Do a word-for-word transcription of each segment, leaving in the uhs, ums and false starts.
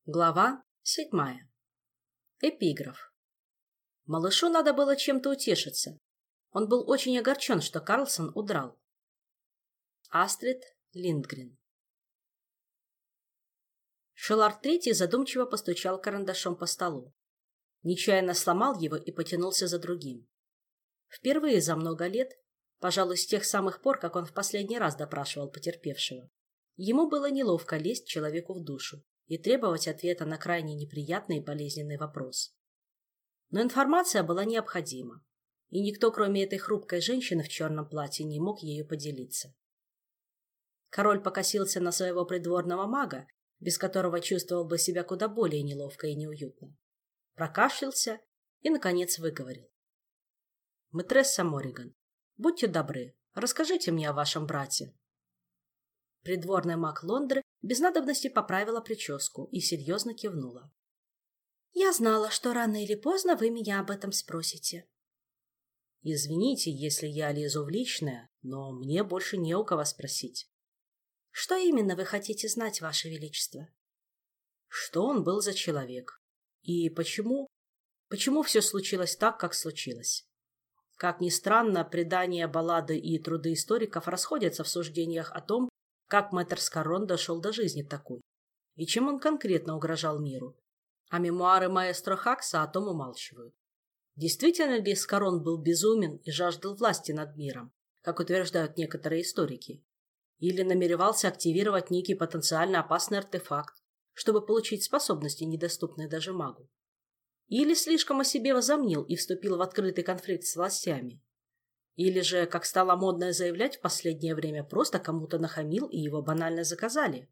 Глава седьмая. Эпиграф. Малышу надо было чем-то утешиться. Он был очень огорчен, что Карлсон удрал. Астрид Линдгрен. Шелард Третий задумчиво постучал карандашом по столу. Нечаянно сломал его и потянулся за другим. Впервые за много лет, пожалуй, с тех самых пор, как он в последний раз допрашивал потерпевшего, ему было неловко лезть человеку в душу и требовать ответа на крайне неприятный и болезненный вопрос. Но информация была необходима, и никто, кроме этой хрупкой женщины в черном платье, не мог ею поделиться. Король покосился на своего придворного мага, без которого чувствовал бы себя куда более неловко и неуютно. Прокашлялся и, наконец, выговорил. «Мэтресса Морриган, будьте добры, расскажите мне о вашем брате». Придворный маг Лондры без надобности поправила прическу и серьезно кивнула. «Я знала, что рано или поздно вы меня об этом спросите». «Извините, если я лезу в личное, но мне больше не у кого спросить». «Что именно вы хотите знать, Ваше Величество?» «Что он был за человек? И почему? Почему все случилось так, как случилось?» Как ни странно, предания, баллады и труды историков расходятся в суждениях о том, как мэтр Скарон дошел до жизни такой, и чем он конкретно угрожал миру. А мемуары маэстро Хакса о том умалчивают. Действительно ли Скарон был безумен и жаждал власти над миром, как утверждают некоторые историки? Или намеревался активировать некий потенциально опасный артефакт, чтобы получить способности, недоступные даже магу? Или слишком о себе возомнил и вступил в открытый конфликт с властями? Или же, как стало модно заявлять в последнее время, просто кому-то нахамил и его банально заказали?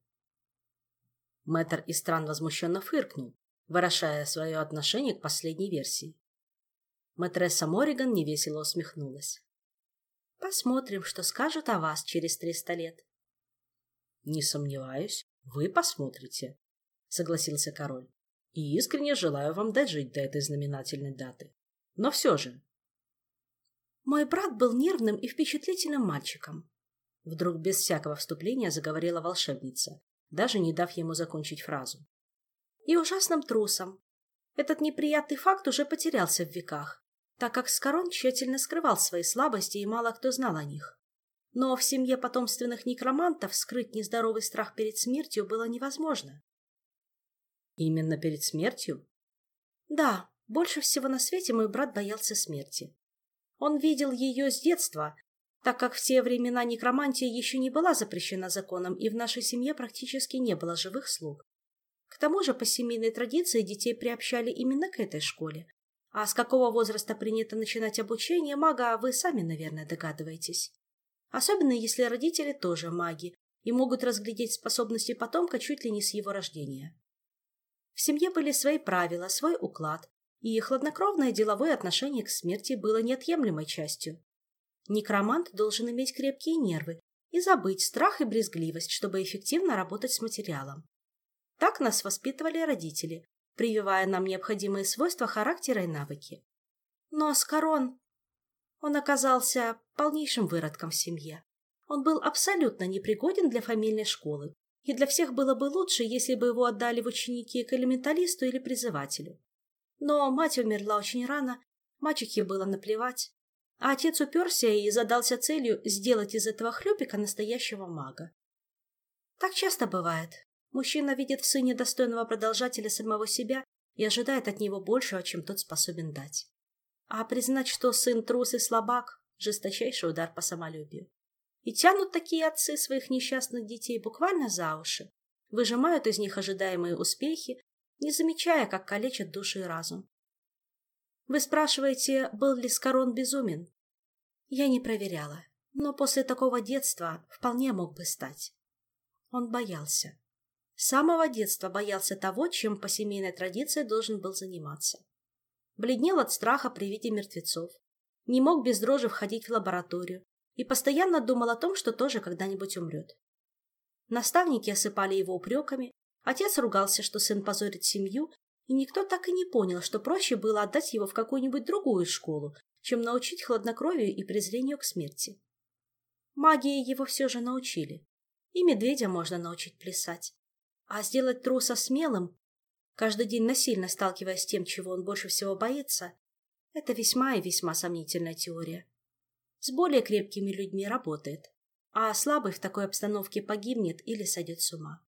Мэтр Истран возмущенно фыркнул, выражая свое отношение к последней версии. Мэтресса Морриган невесело усмехнулась. «Посмотрим, что скажут о вас через триста лет». «Не сомневаюсь, вы посмотрите», — согласился король. «И искренне желаю вам дожить до этой знаменательной даты. Но все же...» «Мой брат был нервным и впечатлительным мальчиком», — вдруг без всякого вступления заговорила волшебница, даже не дав ему закончить фразу. «И ужасным трусом. Этот неприятный факт уже потерялся в веках, так как Скарон тщательно скрывал свои слабости, и мало кто знал о них. Но в семье потомственных некромантов скрыть нездоровый страх перед смертью было невозможно». «Именно перед смертью?» «Да, больше всего на свете мой брат боялся смерти. Он видел ее с детства, так как в те времена некромантия еще не была запрещена законом, и в нашей семье практически не было живых слуг. К тому же по семейной традиции детей приобщали именно к этой школе. А с какого возраста принято начинать обучение мага, вы сами, наверное, догадываетесь. Особенно если родители тоже маги и могут разглядеть способности потомка чуть ли не с его рождения. В семье были свои правила, свой уклад, и хладнокровное деловое отношение к смерти было неотъемлемой частью. Некромант должен иметь крепкие нервы и забыть страх и брезгливость, чтобы эффективно работать с материалом. Так нас воспитывали родители, прививая нам необходимые свойства характера и навыки. Но Скарон, он оказался полнейшим выродком в семье. Он был абсолютно непригоден для фамильной школы, и для всех было бы лучше, если бы его отдали в ученики к элементалисту или призывателю. Но мать умерла очень рано, мачехе было наплевать, а отец уперся и задался целью сделать из этого хлюпика настоящего мага. Так часто бывает. Мужчина видит в сыне достойного продолжателя самого себя и ожидает от него большего, чем тот способен дать. А признать, что сын трус и слабак – жесточайший удар по самолюбию. И тянут такие отцы своих несчастных детей буквально за уши, выжимают из них ожидаемые успехи, не замечая, как калечат душу и разум. Вы спрашиваете, был ли Скарон безумен? Я не проверяла, но после такого детства вполне мог бы стать. Он боялся. С самого детства боялся того, чем по семейной традиции должен был заниматься. Бледнел от страха при виде мертвецов, не мог без дрожи входить в лабораторию и постоянно думал о том, что тоже когда-нибудь умрет. Наставники осыпали его упреками, отец ругался, что сын позорит семью, и никто так и не понял, что проще было отдать его в какую-нибудь другую школу, чем научить хладнокровию и презрению к смерти. Магии его все же научили, и медведя можно научить плясать. А сделать труса смелым каждый день насильно сталкиваясь с тем, чего он больше всего боится, это весьма и весьма сомнительная теория. С более крепкими людьми работает, а слабый в такой обстановке погибнет или сойдет с ума.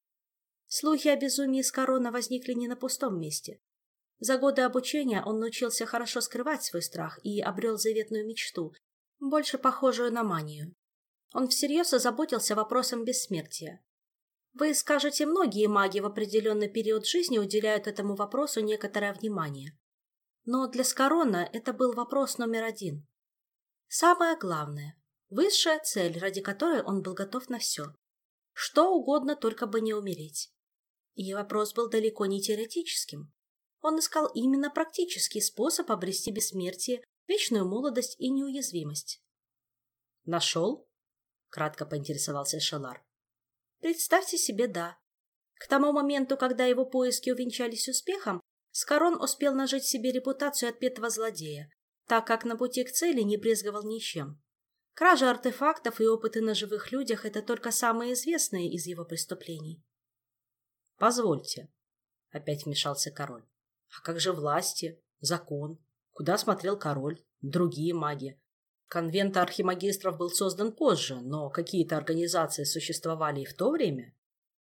Слухи о безумии Скорона возникли не на пустом месте. За годы обучения он научился хорошо скрывать свой страх и обрел заветную мечту, больше похожую на манию. Он всерьез озаботился вопросом бессмертия. Вы скажете, многие маги в определенный период жизни уделяют этому вопросу некоторое внимание. Но для Скорона это был вопрос номер один. Самое главное, высшая цель, ради которой он был готов на все. Что угодно, только бы не умереть. И вопрос был далеко не теоретическим. Он искал именно практический способ обрести бессмертие, вечную молодость и неуязвимость. «Нашел?» — кратко поинтересовался Шелар. Представьте себе, да. К тому моменту, когда его поиски увенчались успехом, Скорон успел нажить себе репутацию отпетого злодея, так как на пути к цели не брезговал ничем. Кража артефактов и опыты на живых людях – это только самые известные из его преступлений. «Позвольте», – опять вмешался король. «А как же власти, закон? Куда смотрел король, другие маги? Конвент архимагистров был создан позже, но какие-то организации существовали и в то время?»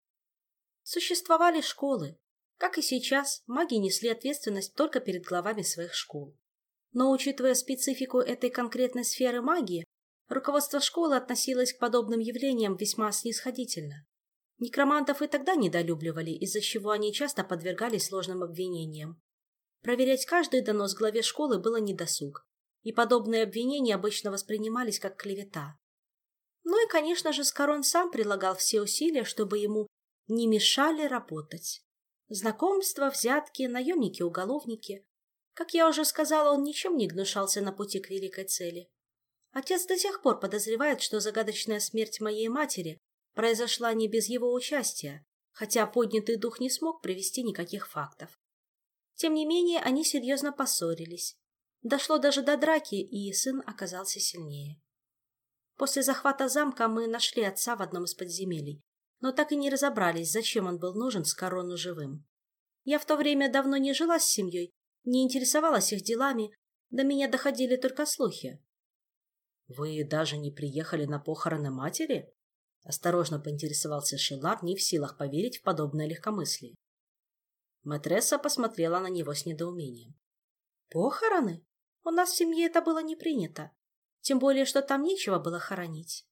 Существовали школы. Как и сейчас, маги несли ответственность только перед главами своих школ. Но, учитывая специфику этой конкретной сферы магии, руководство школы относилось к подобным явлениям весьма снисходительно. Некромантов и тогда недолюбливали, из-за чего они часто подвергались сложным обвинениям. Проверять каждый донос главе школы было недосуг, и подобные обвинения обычно воспринимались как клевета. Ну и, конечно же, Скорон сам прилагал все усилия, чтобы ему не мешали работать. Знакомства, взятки, наемники-уголовники. Как я уже сказала, он ничем не гнушался на пути к великой цели. Отец до сих пор подозревает, что загадочная смерть моей матери произошла не без его участия, хотя поднятый дух не смог привести никаких фактов. Тем не менее, они серьезно поссорились. Дошло даже до драки, и сын оказался сильнее. После захвата замка мы нашли отца в одном из подземелий, но так и не разобрались, зачем он был нужен Скорону живым. Я в то время давно не жила с семьей, не интересовалась их делами, до меня доходили только слухи. — Вы даже не приехали на похороны матери? — осторожно поинтересовался Шелар, не в силах поверить в подобное легкомыслие. Мэтресса посмотрела на него с недоумением. — Похороны? У нас в семье это было не принято, тем более, что там нечего было хоронить.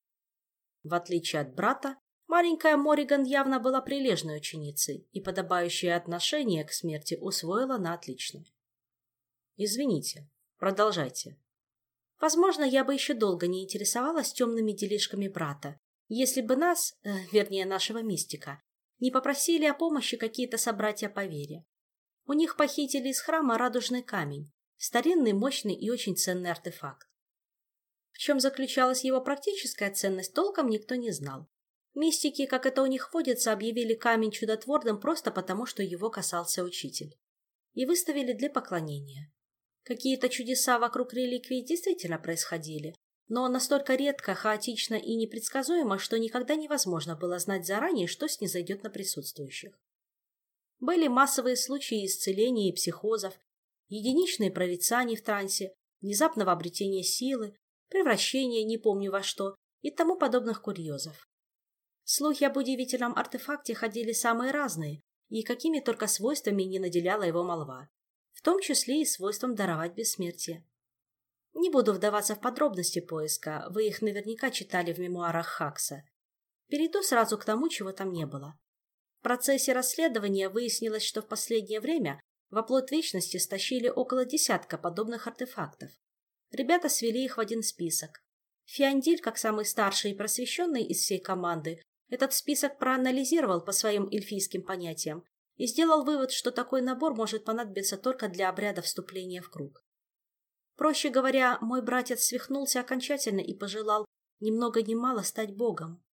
В отличие от брата, маленькая Мориган явно была прилежной ученицей и подобающее отношение к смерти усвоила на отлично. «Извините, продолжайте». Возможно, я бы еще долго не интересовалась темными делишками брата, если бы нас, э, вернее нашего мистика, не попросили о помощи какие-то собратья по вере. У них похитили из храма радужный камень, старинный, мощный и очень ценный артефакт. В чем заключалась его практическая ценность, толком никто не знал. Мистики, как это у них водится, объявили камень чудотворным просто потому, что его касался учитель. И выставили для поклонения. Какие-то чудеса вокруг реликвии действительно происходили, но настолько редко, хаотично и непредсказуемо, что никогда невозможно было знать заранее, что снизойдет на присутствующих. Были массовые случаи исцеления и психозов, единичные прорицания в трансе, внезапного обретения силы, превращения не помню во что и тому подобных курьезов. Слухи об удивительном артефакте ходили самые разные, и какими только свойствами не наделяла его молва, в том числе и свойством даровать бессмертие. Не буду вдаваться в подробности поиска, вы их наверняка читали в мемуарах Хакса. Перейду сразу к тому, чего там не было. В процессе расследования выяснилось, что в последнее время в оплот вечности стащили около десятка подобных артефактов. Ребята свели их в один список. Фиандиль, как самый старший и просвещенный из всей команды, этот список проанализировал по своим эльфийским понятиям и сделал вывод, что такой набор может понадобиться только для обряда вступления в круг. Проще говоря, мой братец свихнулся окончательно и пожелал ни много ни мало стать богом.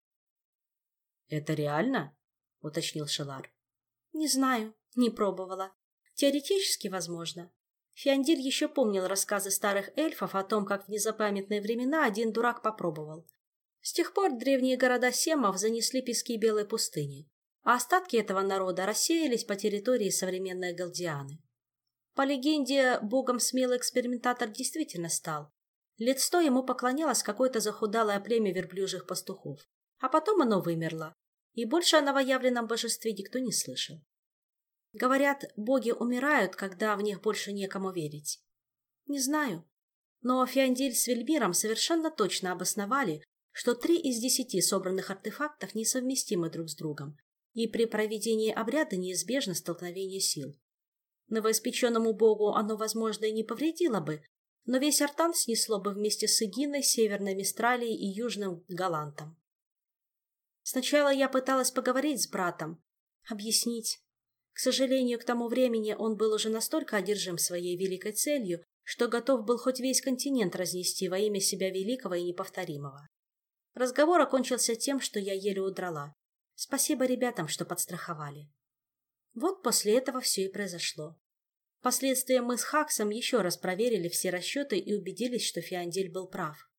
— Это реально? — уточнил Шелар. — Не знаю, не пробовала. Теоретически возможно. Фиандиль еще помнил рассказы старых эльфов о том, как в незапамятные времена один дурак попробовал. С тех пор древние города Семов занесли пески Белой пустыни. а остатки этого народа рассеялись по территории современной Галдианы. По легенде, богом смелый экспериментатор действительно стал. Лет сто ему поклонялось какое-то захудалое племя верблюжьих пастухов, а потом оно вымерло, и больше о новоявленном божестве никто не слышал. Говорят, боги умирают, когда в них больше некому верить. Не знаю, но Фиандель с Вельмиром совершенно точно обосновали, что три из десяти собранных артефактов несовместимы друг с другом, и при проведении обряда неизбежно столкновение сил. Новоиспеченному богу оно, возможно, и не повредило бы, но весь Артан снесло бы вместе с Эгиной, Северной Мистралией и Южным Галантом. Сначала я пыталась поговорить с братом, объяснить. К сожалению, к тому времени он был уже настолько одержим своей великой целью, что готов был хоть весь континент разнести во имя себя великого и неповторимого. Разговор окончился тем, что я еле удрала. Спасибо ребятам, что подстраховали. Вот после этого все и произошло. Впоследствии мы с Хаксом еще раз проверили все расчеты и убедились, что Фиандель был прав.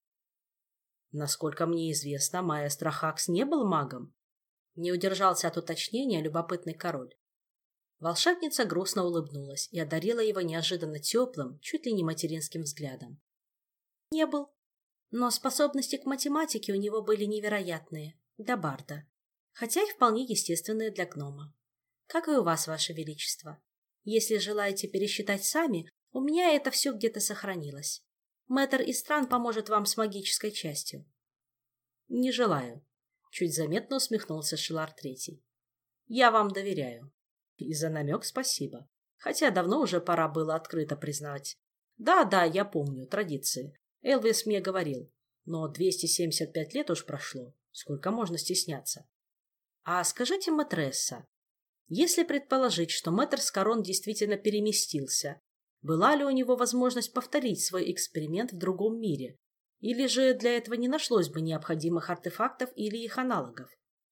Насколько мне известно, маэстро Хакс не был магом. Не удержался от уточнения любопытный король. Волшебница грустно улыбнулась и одарила его неожиданно теплым, чуть ли не материнским взглядом. Не был. Но способности к математике у него были невероятные, для барда, хотя и вполне естественные для гнома. Как и у вас, ваше величество. Если желаете пересчитать сами, у меня это все где-то сохранилось. Мэтр Истран поможет вам с магической частью. Не желаю. Чуть заметно усмехнулся Шилар Третий. Я вам доверяю. И за намек спасибо. Хотя давно уже пора было открыто признать. Да-да, я помню, традиции. Элвис мне говорил. Но двести семьдесят пять лет уж прошло. Сколько можно стесняться? А скажите, матресса, если предположить, что мэтр Скорон действительно переместился, была ли у него возможность повторить свой эксперимент в другом мире? Или же для этого не нашлось бы необходимых артефактов или их аналогов?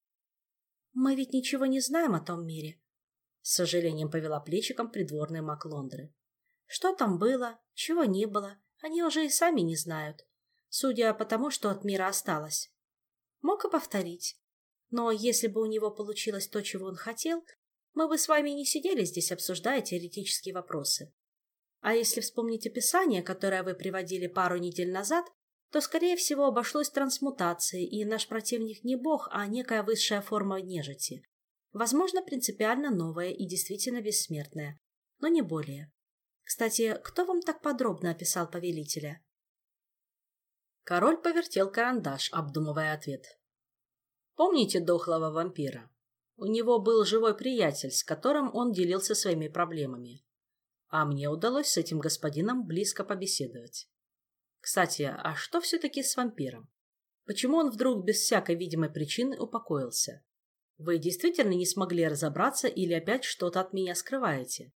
Мы ведь ничего не знаем о том мире. С сожалением повела плечиком придворный маг Лондры. Что там было, чего не было, они уже и сами не знают, судя по тому, что от мира осталось. Мог и повторить. Но если бы у него получилось то, чего он хотел, мы бы с вами не сидели здесь, обсуждая теоретические вопросы. А если вспомнить описание, которое вы приводили пару недель назад, то, скорее всего, обошлось трансмутацией, и наш противник не бог, а некая высшая форма нежити. Возможно, принципиально новая и действительно бессмертная, но не более. Кстати, кто вам так подробно описал повелителя? Король повертел карандаш, обдумывая ответ. Помните дохлого вампира? У него был живой приятель, с которым он делился своими проблемами. А мне удалось с этим господином близко побеседовать. Кстати, а что все-таки с вампиром? Почему он вдруг без всякой видимой причины упокоился? Вы действительно не смогли разобраться или опять что-то от меня скрываете?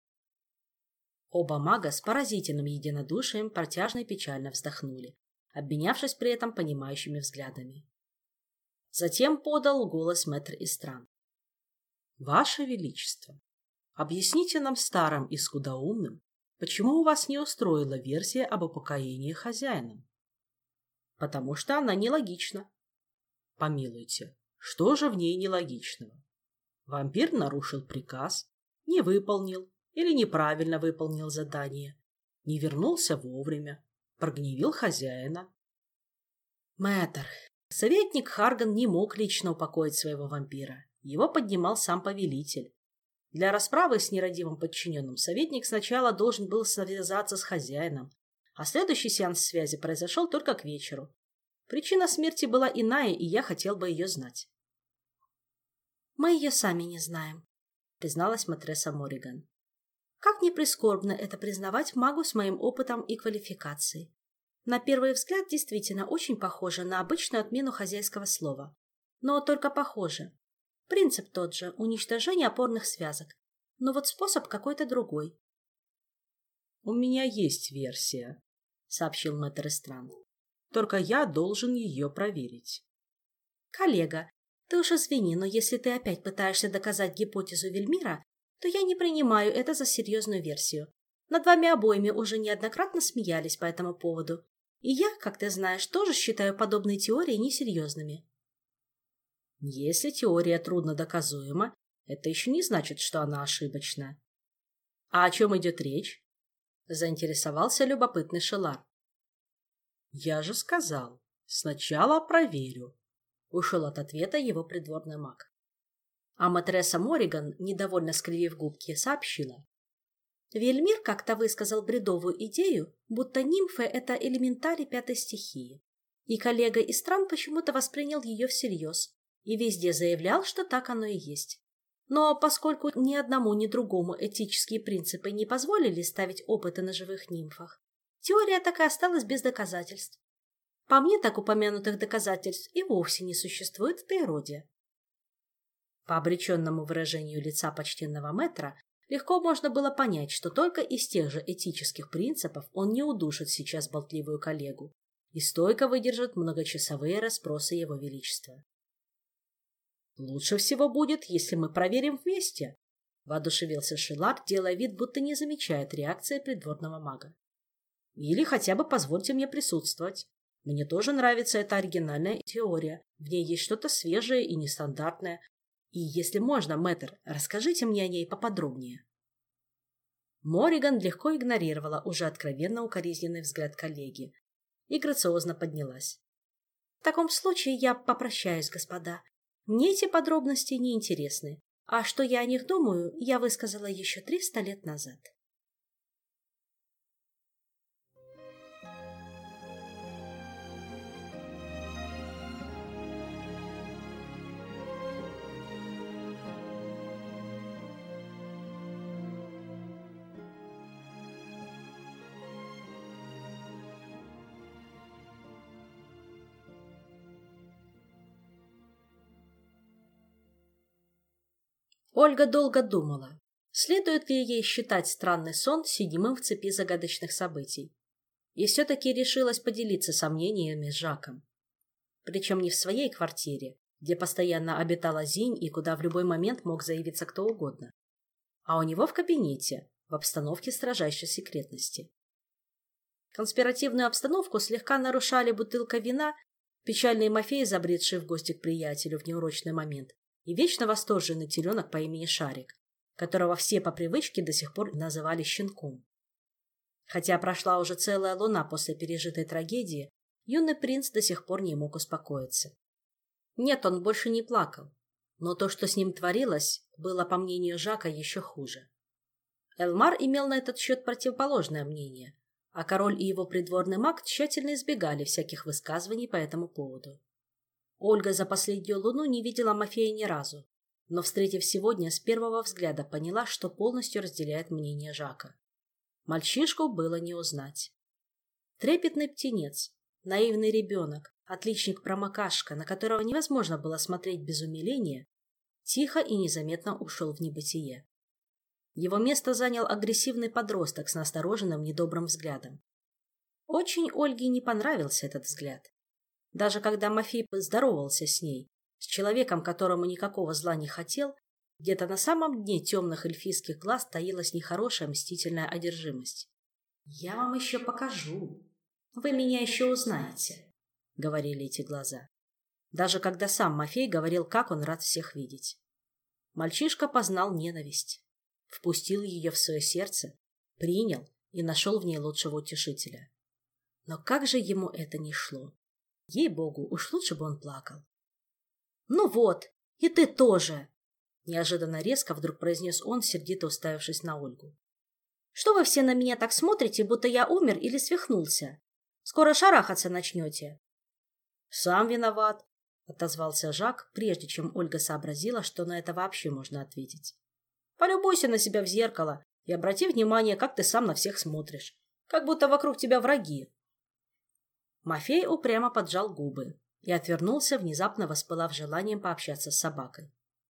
Оба мага с поразительным единодушием протяжно и печально вздохнули, обменявшись при этом понимающими взглядами. Затем подал голос мэтр Истран. «Ваше Величество, объясните нам старым и скудоумным, почему у вас не устроила версия об упокоении хозяином?» «Потому что она нелогична». «Помилуйте, что же в ней нелогичного? Вампир нарушил приказ, не выполнил или неправильно выполнил задание, не вернулся вовремя, прогневил хозяина». «Мэтр, советник Харган не мог лично упокоить своего вампира. Его поднимал сам повелитель. Для расправы с нерадивым подчиненным советник сначала должен был связаться с хозяином, а следующий сеанс связи произошел только к вечеру. Причина смерти была иная, и я хотел бы ее знать. «Мы ее сами не знаем», — призналась матресса Морриган. «Как ни прискорбно это признавать магу с моим опытом и квалификацией. На первый взгляд действительно очень похоже на обычную отмену хозяйского слова. Но только похоже. Принцип тот же — уничтожение опорных связок. Но вот способ какой-то другой». «У меня есть версия», — сообщил мэтр Истран. «Только я должен ее проверить». «Коллега, ты уж извини, но если ты опять пытаешься доказать гипотезу Вельмира, то я не принимаю это за серьезную версию. Над вами обоими уже неоднократно смеялись по этому поводу. И я, как ты знаешь, тоже считаю подобные теории несерьезными». Если теория трудно доказуема, это еще не значит, что она ошибочна. А о чем идет речь? Заинтересовался любопытный Шелар. Я же сказал, сначала проверю. Ушел от ответа его придворный маг. А матресса Мориган, недовольно скривив губки, сообщила. Вельмир как-то высказал бредовую идею, будто нимфы — это элементари пятой стихии. И коллега из стран почему-то воспринял ее всерьез и везде заявлял, что так оно и есть. Но поскольку ни одному, ни другому этические принципы не позволили ставить опыты на живых нимфах, теория так и осталась без доказательств. По мне, так упомянутых доказательств и вовсе не существует в природе. По обреченному выражению лица почтенного мэтра легко можно было понять, что только из тех же этических принципов он не удушит сейчас болтливую коллегу и стойко выдержит многочасовые расспросы его величества. «Лучше всего будет, если мы проверим вместе», — воодушевился Шелар, делая вид, будто не замечает реакции придворного мага. «Или хотя бы позвольте мне присутствовать. Мне тоже нравится эта оригинальная теория. В ней есть что-то свежее и нестандартное. И, если можно, мэтр, расскажите мне о ней поподробнее». Мориган легко игнорировала уже откровенно укоризненный взгляд коллеги и грациозно поднялась. «В таком случае я попрощаюсь, господа. Мне эти подробности не интересны, а что я о них думаю, я высказала еще триста лет назад». Ольга долго думала, следует ли ей считать странный сон седьмым в цепи загадочных событий, и все-таки решилась поделиться сомнениями с Жаком. Причем не в своей квартире, где постоянно обитала Зинь и куда в любой момент мог заявиться кто угодно, а у него в кабинете, в обстановке строжайшей секретности. Конспиративную обстановку слегка нарушали бутылка вина, печальный Мафей, забредший в гости к приятелю в неурочный момент, и вечно восторженный теленок по имени Шарик, которого все по привычке до сих пор называли щенком. Хотя прошла уже целая луна после пережитой трагедии, юный принц до сих пор не мог успокоиться. Нет, он больше не плакал, но то, что с ним творилось, было, по мнению Жака, еще хуже. Элмар имел на этот счет противоположное мнение, а король и его придворный маг тщательно избегали всяких высказываний по этому поводу. Ольга за последнюю луну не видела Мафея ни разу, но, встретив сегодня, с первого взгляда поняла, что полностью разделяет мнение Жака. Мальчишку было не узнать. Трепетный птенец, наивный ребенок, отличник-промокашка, на которого невозможно было смотреть без умиления, тихо и незаметно ушел в небытие. Его место занял агрессивный подросток с настороженным недобрым взглядом. Очень Ольге не понравился этот взгляд. Даже когда Мафей поздоровался с ней, с человеком, которому никакого зла не хотел, где-то на самом дне темных эльфийских глаз таилась нехорошая мстительная одержимость. «Я вам еще покажу. Вы меня еще узнаете», — говорили эти глаза. Даже когда сам Мафей говорил, как он рад всех видеть. Мальчишка познал ненависть, впустил ее в свое сердце, принял и нашел в ней лучшего утешителя. Но как же ему это не шло? Ей-богу, уж лучше бы он плакал. «Ну вот, и ты тоже!» Неожиданно резко вдруг произнес он, сердито уставившись на Ольгу. «Что вы все на меня так смотрите, будто я умер или свихнулся? Скоро шарахаться начнете». «Сам виноват», — отозвался Жак, прежде чем Ольга сообразила, что на это вообще можно ответить. «Полюбуйся на себя в зеркало и обрати внимание, как ты сам на всех смотришь, как будто вокруг тебя враги». Мафей упрямо поджал губы и отвернулся, внезапно воспылав желанием пообщаться с собакой.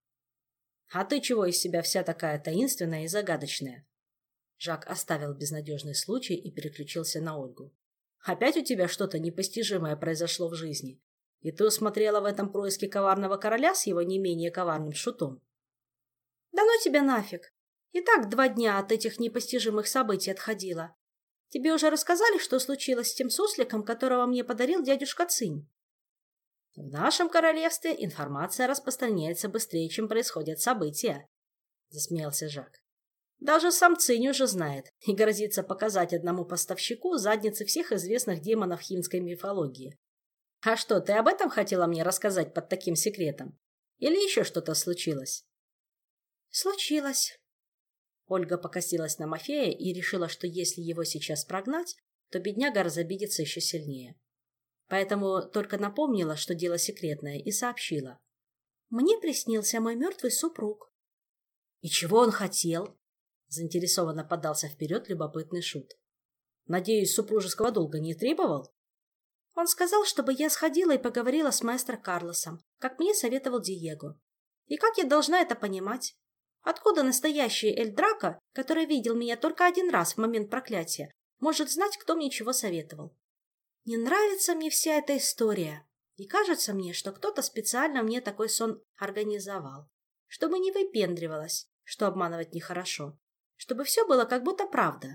«А ты чего из себя вся такая таинственная и загадочная?» Жак оставил безнадежный случай и переключился на Ольгу. «Опять у тебя что-то непостижимое произошло в жизни, и ты усмотрела в этом происке коварного короля с его не менее коварным шутом?» «Да ну тебя нафиг! И так два дня от этих непостижимых событий отходила. Тебе уже рассказали, что случилось с тем сусликом, которого мне подарил дядюшка Цинь?» В нашем королевстве информация распространяется быстрее, чем происходят события, засмеялся Жак. Даже сам Цинь уже знает и грозится показать одному поставщику задницы всех известных демонов хинской мифологии. А что, ты об этом хотела мне рассказать под таким секретом? Или еще что-то случилось? Случилось. Ольга покосилась на Мафея и решила, что если его сейчас прогнать, то бедняга разобидится еще сильнее. Поэтому только напомнила, что дело секретное, и сообщила. Мне приснился мой мертвый супруг. И чего он хотел? Заинтересованно подался вперед любопытный шут. Надеюсь, супружеского долга не требовал? Он сказал, чтобы я сходила и поговорила с маэстро Карлосом, как мне советовал Диего. И как я должна это понимать? Откуда настоящий Эль Драко, который видел меня только один раз в момент проклятия, может знать, кто мне чего советовал? Не нравится мне вся эта история. И кажется мне, что кто-то специально мне такой сон организовал, чтобы не выпендривалась, что обманывать нехорошо, чтобы все было как будто правда.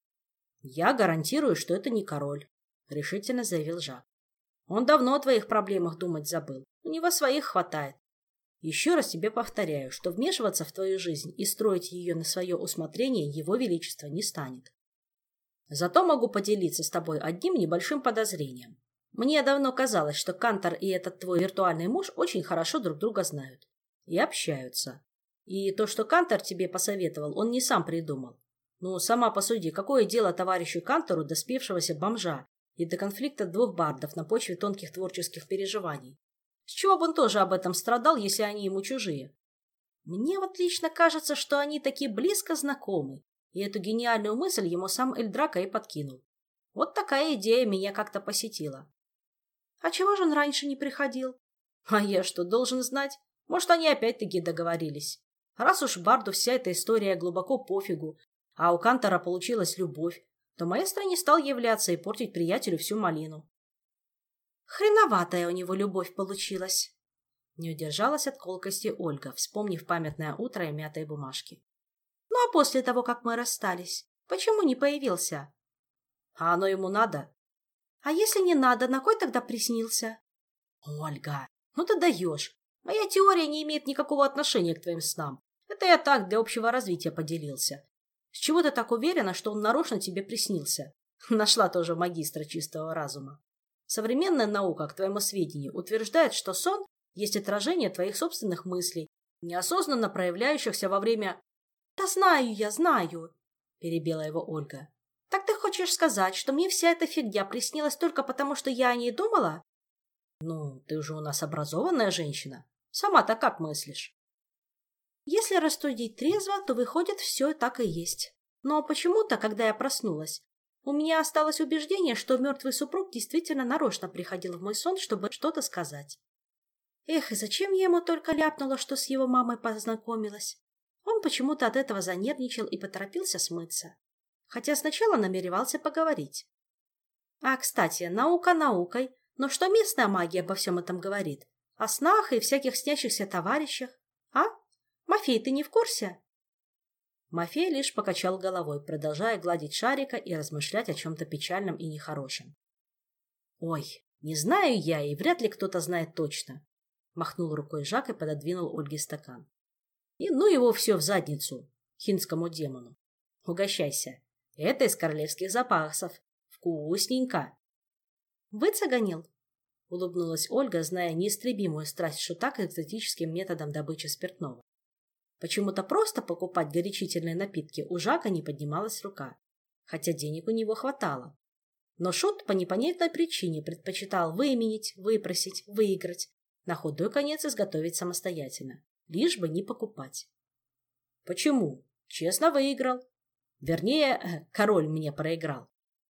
Я гарантирую, что это не король, решительно заявил Жак. Он давно о твоих проблемах думать забыл. У него своих хватает. Еще раз тебе повторяю, что вмешиваться в твою жизнь и строить ее на свое усмотрение его величество не станет. Зато могу поделиться с тобой одним небольшим подозрением. Мне давно казалось, что Кантор и этот твой виртуальный муж очень хорошо друг друга знают и общаются. И то, что Кантор тебе посоветовал, он не сам придумал. Ну, сама посуди, какое дело товарищу Кантору до спевшегося бомжа и до конфликта двух бардов на почве тонких творческих переживаний? С чего бы он тоже об этом страдал, если они ему чужие? Мне вот лично кажется, что они такие близко знакомы, и эту гениальную мысль ему сам Эль Драко и подкинул. Вот такая идея меня как-то посетила. А чего же он раньше не приходил? А я что, должен знать? Может, они опять-таки договорились. Раз уж Барду вся эта история глубоко пофигу, а у Кантора получилась любовь, то маэстро не стал являться и портить приятелю всю малину. Хреноватая у него любовь получилась. Не удержалась от колкости Ольга, вспомнив памятное утро и мятые бумажки. Ну а после того, как мы расстались, почему не появился? А оно ему надо? А если не надо, на кой тогда приснился? Ольга, ну ты даешь. Моя теория не имеет никакого отношения к твоим снам. Это я так для общего развития поделился. С чего ты так уверена, что он нарочно тебе приснился? Нашла тоже магистра чистого разума. Современная наука, к твоему сведению, утверждает, что сон есть отражение твоих собственных мыслей, неосознанно проявляющихся во время... — Да знаю я, знаю, — перебила его Ольга. — Так ты хочешь сказать, что мне вся эта фигня приснилась только потому, что я о ней думала? — Ну, ты же у нас образованная женщина. Сама-то как мыслишь? Если рассудить трезво, то выходит, все так и есть. Но почему-то, когда я проснулась, у меня осталось убеждение, что мертвый супруг действительно нарочно приходил в мой сон, чтобы что-то сказать. Эх, и зачем я ему только ляпнула, что с его мамой познакомилась? Он почему-то от этого занервничал и поторопился смыться. Хотя сначала намеревался поговорить. А, кстати, наука наукой, но что местная магия обо всем этом говорит? О снах и всяких снящихся товарищах? А? Мафей, ты не в курсе? Мафей лишь покачал головой, продолжая гладить шарика и размышлять о чем-то печальном и нехорошем. «Ой, не знаю я, и вряд ли кто-то знает точно», — махнул рукой Жак и пододвинул Ольге стакан. «И ну его все в задницу, хинскому демону. Угощайся. Это из королевских запасов. Вкусненько». «Выцеганил?» — улыбнулась Ольга, зная неистребимую страсть шута к экзотическим методам добычи спиртного. Почему-то просто покупать горячительные напитки у Жака не поднималась рука, хотя денег у него хватало. Но шут по непонятной причине предпочитал выменить, выпросить, выиграть, на худой конец изготовить самостоятельно, лишь бы не покупать. Почему? Честно выиграл. Вернее, король мне проиграл.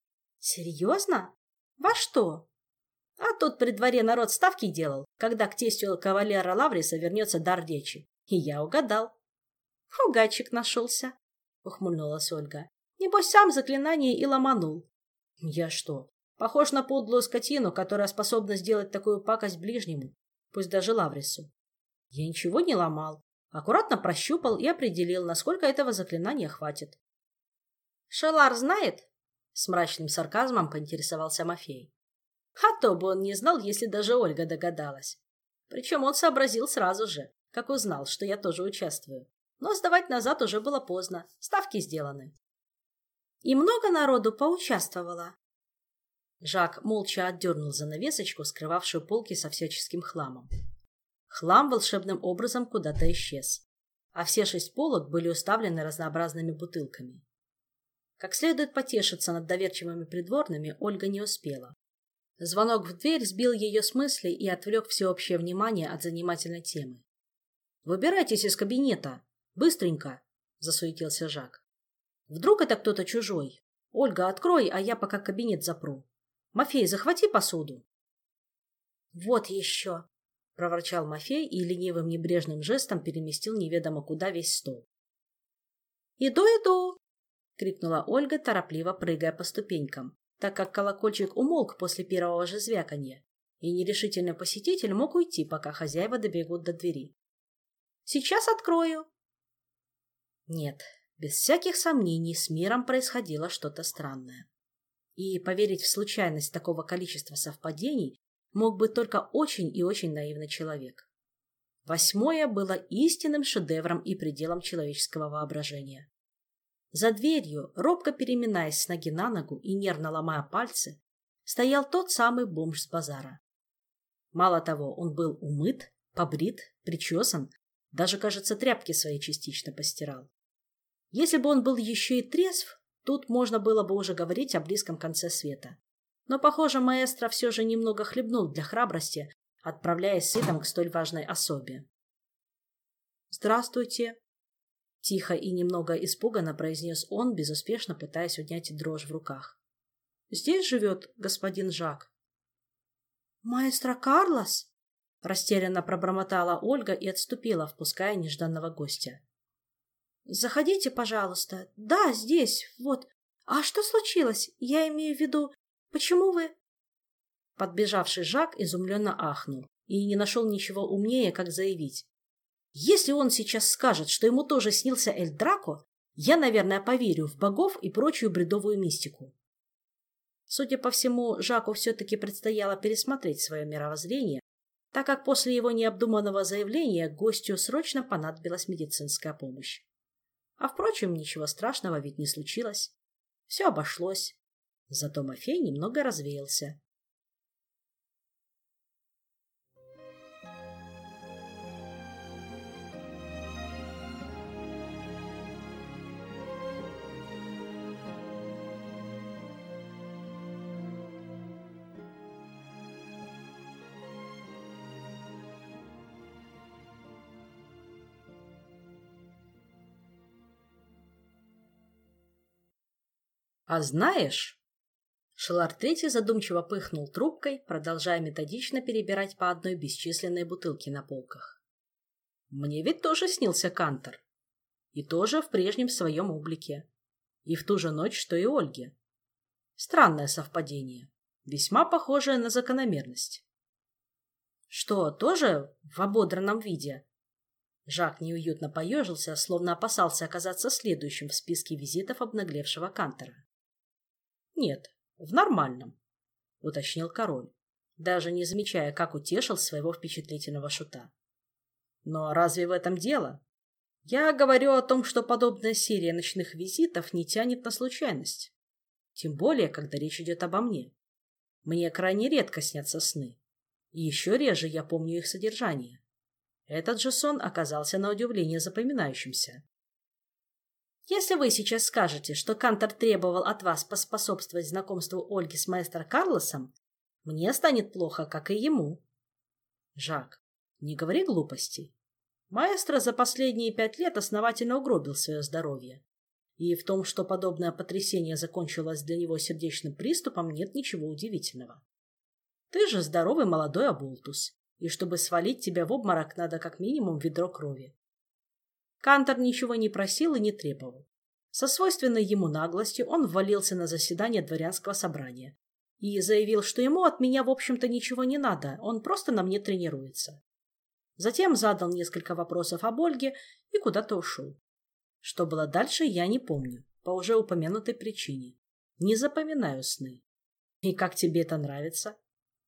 Серьезно? Во что? А тут при дворе народ ставки делал, когда к тестю кавалера Лавриса вернется дар речи. И я угадал. «Угадчик нашелся», — ухмыльнулась Ольга. «Небось, сам заклинание и ломанул». «Я что, похож на подлую скотину, которая способна сделать такую пакость ближнему, пусть даже Лаврису?» Я ничего не ломал, аккуратно прощупал и определил, насколько этого заклинания хватит. «Шелар знает?» — с мрачным сарказмом поинтересовался Мафей. А то бы он не знал, если даже Ольга догадалась. Причем он сообразил сразу же, как узнал, что я тоже участвую. Но сдавать назад уже было поздно, ставки сделаны. И много народу поучаствовало. Жак молча отдернул занавесочку, скрывавшую полки со всяческим хламом. Хлам волшебным образом куда-то исчез, а все шесть полок были уставлены разнообразными бутылками. Как следует потешиться над доверчивыми придворными Ольга не успела. Звонок в дверь сбил ее с мыслей и отвлек всеобщее внимание от занимательной темы. «Выбирайтесь из кабинета! Быстренько!» – засуетился Жак. «Вдруг это кто-то чужой? Ольга, открой, а я пока кабинет запру. Мафей, захвати посуду!» «Вот еще!» – проворчал Мафей и ленивым небрежным жестом переместил неведомо куда весь стол. «Иду, иду!» – крикнула Ольга, торопливо прыгая по ступенькам, так как колокольчик умолк после первого же звяканья, и нерешительный посетитель мог уйти, пока хозяева добегут до двери. «Сейчас открою!» Нет, без всяких сомнений с миром происходило что-то странное. И поверить в случайность такого количества совпадений мог бы только очень и очень наивный человек. Восьмое было истинным шедевром и пределом человеческого воображения. За дверью, робко переминаясь с ноги на ногу и нервно ломая пальцы, стоял тот самый бомж с базара. Мало того, он был умыт, побрит, причесан, даже, кажется, тряпки свои частично постирал. Если бы он был еще и трезв, тут можно было бы уже говорить о близком конце света. Но, похоже, маэстро все же немного хлебнул для храбрости, отправляясь сытым к столь важной особе. «Здравствуйте!» — тихо и немного испуганно произнес он, безуспешно пытаясь унять дрожь в руках. «Здесь живет господин Жак?» «Маэстро Карлос?» — растерянно пробормотала Ольга и отступила, впуская нежданного гостя. «Заходите, пожалуйста. Да, здесь, вот. А что случилось? Я имею в виду, почему вы...» Подбежавший Жак изумленно ахнул и не нашел ничего умнее, как заявить. «Если он сейчас скажет, что ему тоже снился Эль Драко, я, наверное, поверю в богов и прочую бредовую мистику». Судя по всему, Жаку все-таки предстояло пересмотреть свое мировоззрение, так как после его необдуманного заявления гостю срочно понадобилась медицинская помощь. А, впрочем, ничего страшного ведь не случилось. Все обошлось. Зато Мафей немного развеялся. «А знаешь...» Шелар Третий задумчиво пыхнул трубкой, продолжая методично перебирать по одной бесчисленные бутылки на полках. «Мне ведь тоже снился Кантор. И тоже в прежнем своем облике. И в ту же ночь, что и Ольге. Странное совпадение, весьма похожее на закономерность». «Что, тоже в ободранном виде?» Жак неуютно поежился, словно опасался оказаться следующим в списке визитов обнаглевшего Кантора. «Нет, в нормальном», — уточнил король, даже не замечая, как утешил своего впечатлительного шута. «Но разве в этом дело? Я говорю о том, что подобная серия ночных визитов не тянет на случайность. Тем более, когда речь идет обо мне. Мне крайне редко снятся сны, и еще реже я помню их содержание. Этот же сон оказался на удивление запоминающимся. Если вы сейчас скажете, что Кантор требовал от вас поспособствовать знакомству Ольги с маэстро Карлосом, мне станет плохо, как и ему». «Жак, не говори глупостей. Маэстро за последние пять лет основательно угробил свое здоровье. И в том, что подобное потрясение закончилось для него сердечным приступом, нет ничего удивительного. Ты же здоровый молодой оболтус, и чтобы свалить тебя в обморок, надо как минимум ведро крови». Кантор ничего не просил и не требовал. Со свойственной ему наглостью он ввалился на заседание дворянского собрания и заявил, что ему от меня, в общем-то, ничего не надо, он просто на мне тренируется. Затем задал несколько вопросов об Ольге и куда-то ушел. Что было дальше, я не помню, по уже упомянутой причине. Не запоминаю сны. И как тебе это нравится?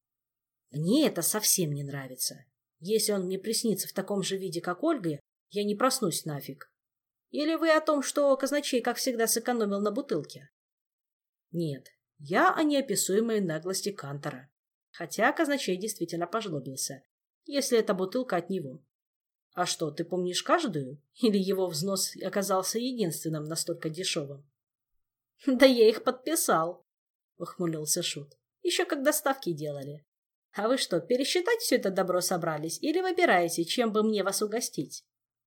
Мне это совсем не нравится. Если он мне приснится в таком же виде, как Ольга, я не проснусь нафиг. Или вы о том, что казначей, как всегда, сэкономил на бутылке? Нет, я о неописуемой наглости Кантора. Хотя казначей действительно пожлобился, если эта бутылка от него. А что, ты помнишь каждую? Или его взнос оказался единственным настолько дешевым? — Да я их подписал, — ухмылился Шут. — Еще когда ставки делали. А вы что, пересчитать все это добро собрались или выбираете, чем бы мне вас угостить?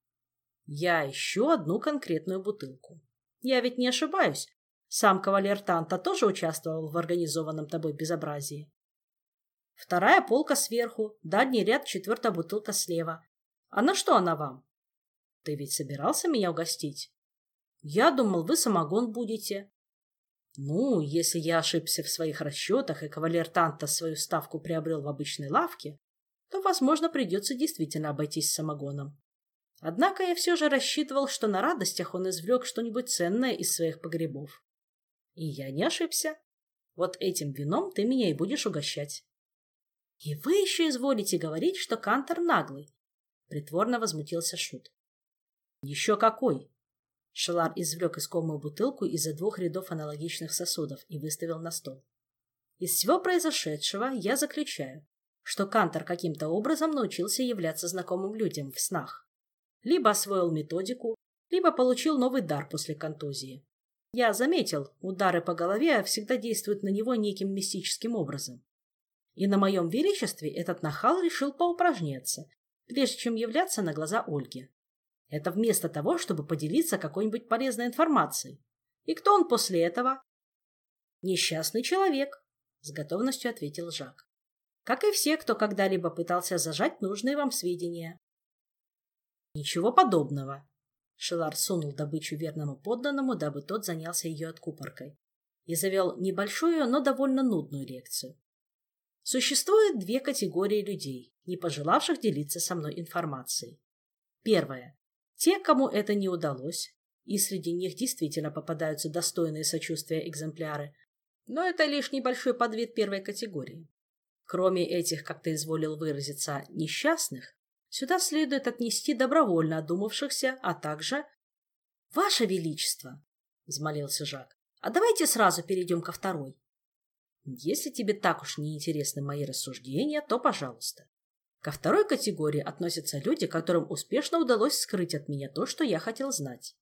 Я ищу одну конкретную бутылку. Я ведь не ошибаюсь. Сам кавалер Танта тоже участвовал в организованном тобой безобразии. Вторая полка сверху, дальний ряд, четвертая бутылка слева. А на что она вам? Ты ведь собирался меня угостить? Я думал, вы самогон будете. Ну, если я ошибся в своих расчетах, и кавалер Танта свою ставку приобрел в обычной лавке, то, возможно, придется действительно обойтись самогоном. Однако я все же рассчитывал, что на радостях он извлек что-нибудь ценное из своих погребов. И я не ошибся. Вот этим вином ты меня и будешь угощать. — И вы еще изволите говорить, что Кантор наглый? — притворно возмутился Шут. — Еще какой! Шелар извлек искомую бутылку из-за двух рядов аналогичных сосудов и выставил на стол. Из всего произошедшего я заключаю, что Кантор каким-то образом научился являться знакомым людям в снах. Либо освоил методику, либо получил новый дар после контузии. Я заметил, удары по голове всегда действуют на него неким мистическим образом. И на моем величестве этот нахал решил поупражняться, прежде чем являться на глаза Ольге. Это вместо того, чтобы поделиться какой-нибудь полезной информацией. И кто он после этого? Несчастный человек, с готовностью ответил Жак. Как и все, кто когда-либо пытался зажать нужные вам сведения. Ничего подобного. Шелар сунул добычу верному подданному, дабы тот занялся ее откупоркой, и завел небольшую, но довольно нудную лекцию. Существует две категории людей, не пожелавших делиться со мной информацией. Первая. Те, кому это не удалось, и среди них действительно попадаются достойные сочувствия экземпляры, но это лишь небольшой подвид первой категории. Кроме этих, как ты изволил выразиться, несчастных, сюда следует отнести добровольно одумавшихся, а также... — Ваше Величество! — взмолился Жак. — А давайте сразу перейдем ко второй. Если тебе так уж не интересны мои рассуждения, то пожалуйста. Ко второй категории относятся люди, которым успешно удалось скрыть от меня то, что я хотел знать.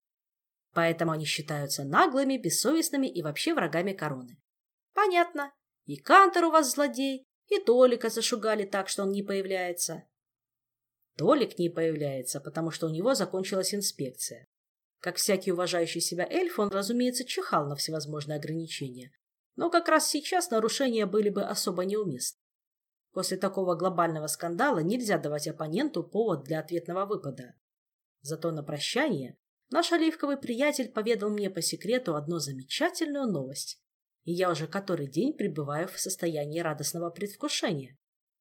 Поэтому они считаются наглыми, бессовестными и вообще врагами короны. Понятно. И Кантор у вас злодей, и Толика зашугали так, что он не появляется. Толик не появляется, потому что у него закончилась инспекция. Как всякий уважающий себя эльф, он, разумеется, чихал на всевозможные ограничения. Но как раз сейчас нарушения были бы особо неуместны. После такого глобального скандала нельзя давать оппоненту повод для ответного выпада. Зато на прощание наш оливковый приятель поведал мне по секрету одну замечательную новость, и я уже который день пребываю в состоянии радостного предвкушения.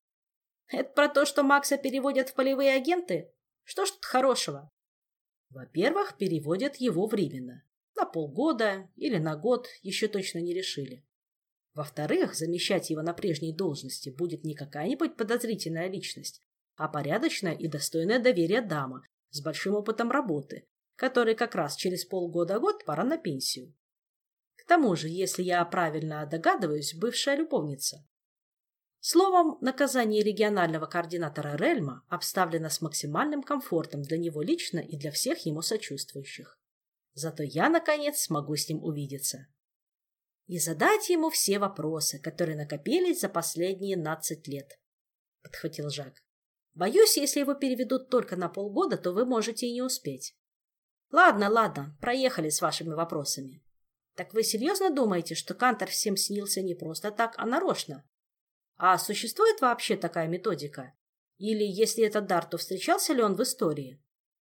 Это про то, что Макса переводят в полевые агенты? Что ж тут хорошего? Во-первых, переводят его временно. На полгода или на год, еще точно не решили. Во-вторых, замещать его на прежней должности будет не какая-нибудь подозрительная личность, а порядочная и достойная доверия дама с большим опытом работы, которой как раз через полгода-год пора на пенсию. К тому же, если я правильно догадываюсь, бывшая любовница. Словом, наказание регионального координатора Рельма обставлено с максимальным комфортом для него лично и для всех ему сочувствующих. Зато я, наконец, смогу с ним увидеться. И задать ему все вопросы, которые накопились за последние надцать лет, — подхватил Жак. Боюсь, если его переведут только на полгода, то вы можете и не успеть. Ладно, ладно, проехали с вашими вопросами. Так вы серьезно думаете, что Кантор всем снился не просто так, а нарочно? А существует вообще такая методика? Или, если это дар, то встречался ли он в истории?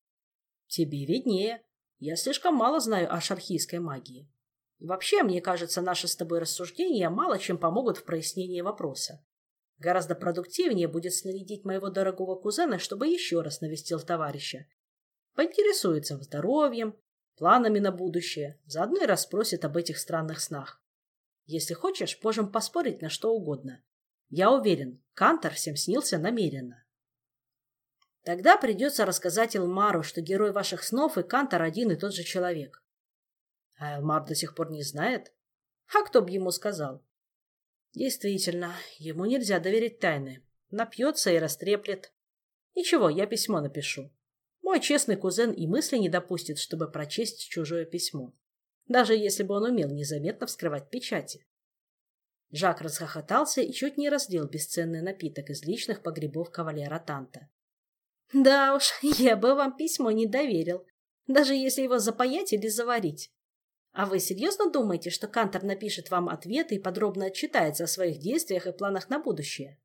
Тебе виднее. Я слишком мало знаю о шархийской магии. И вообще, мне кажется, наши с тобой рассуждения мало чем помогут в прояснении вопроса. Гораздо продуктивнее будет снарядить моего дорогого кузена, чтобы еще раз навестил товарища. Поинтересуется здоровьем, планами на будущее, заодно и расспросит об этих странных снах. Если хочешь, можем поспорить на что угодно. Я уверен, Кантор всем снился намеренно. Тогда придется рассказать Элмару, что герой ваших снов и Кантор один и тот же человек. А Элмар до сих пор не знает? А кто б ему сказал? Действительно, ему нельзя доверить тайны. Напьется и растреплет. Ничего, я письмо напишу. Мой честный кузен и мысли не допустит, чтобы прочесть чужое письмо. Даже если бы он умел незаметно вскрывать печати. Жак расхохотался и чуть не разлил бесценный напиток из личных погребов кавалера Танта. Да уж, я бы вам письмо не доверил, даже если его запаять или заварить. А вы серьезно думаете, что Кантор напишет вам ответы и подробно отчитается о своих действиях и планах на будущее?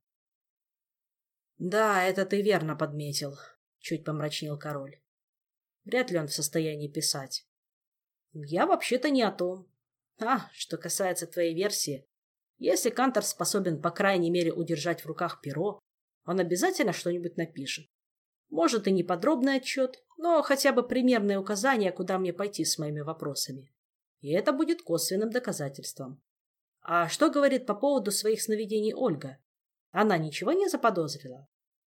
Да, это ты верно подметил, чуть помрачнел король. Вряд ли он в состоянии писать. Я вообще-то не о том. А, что касается твоей версии, если Кантор способен по крайней мере удержать в руках перо, он обязательно что-нибудь напишет. Может и не подробный отчет, но хотя бы примерные указания, куда мне пойти с моими вопросами. И это будет косвенным доказательством. А что говорит по поводу своих сновидений Ольга? Она ничего не заподозрила?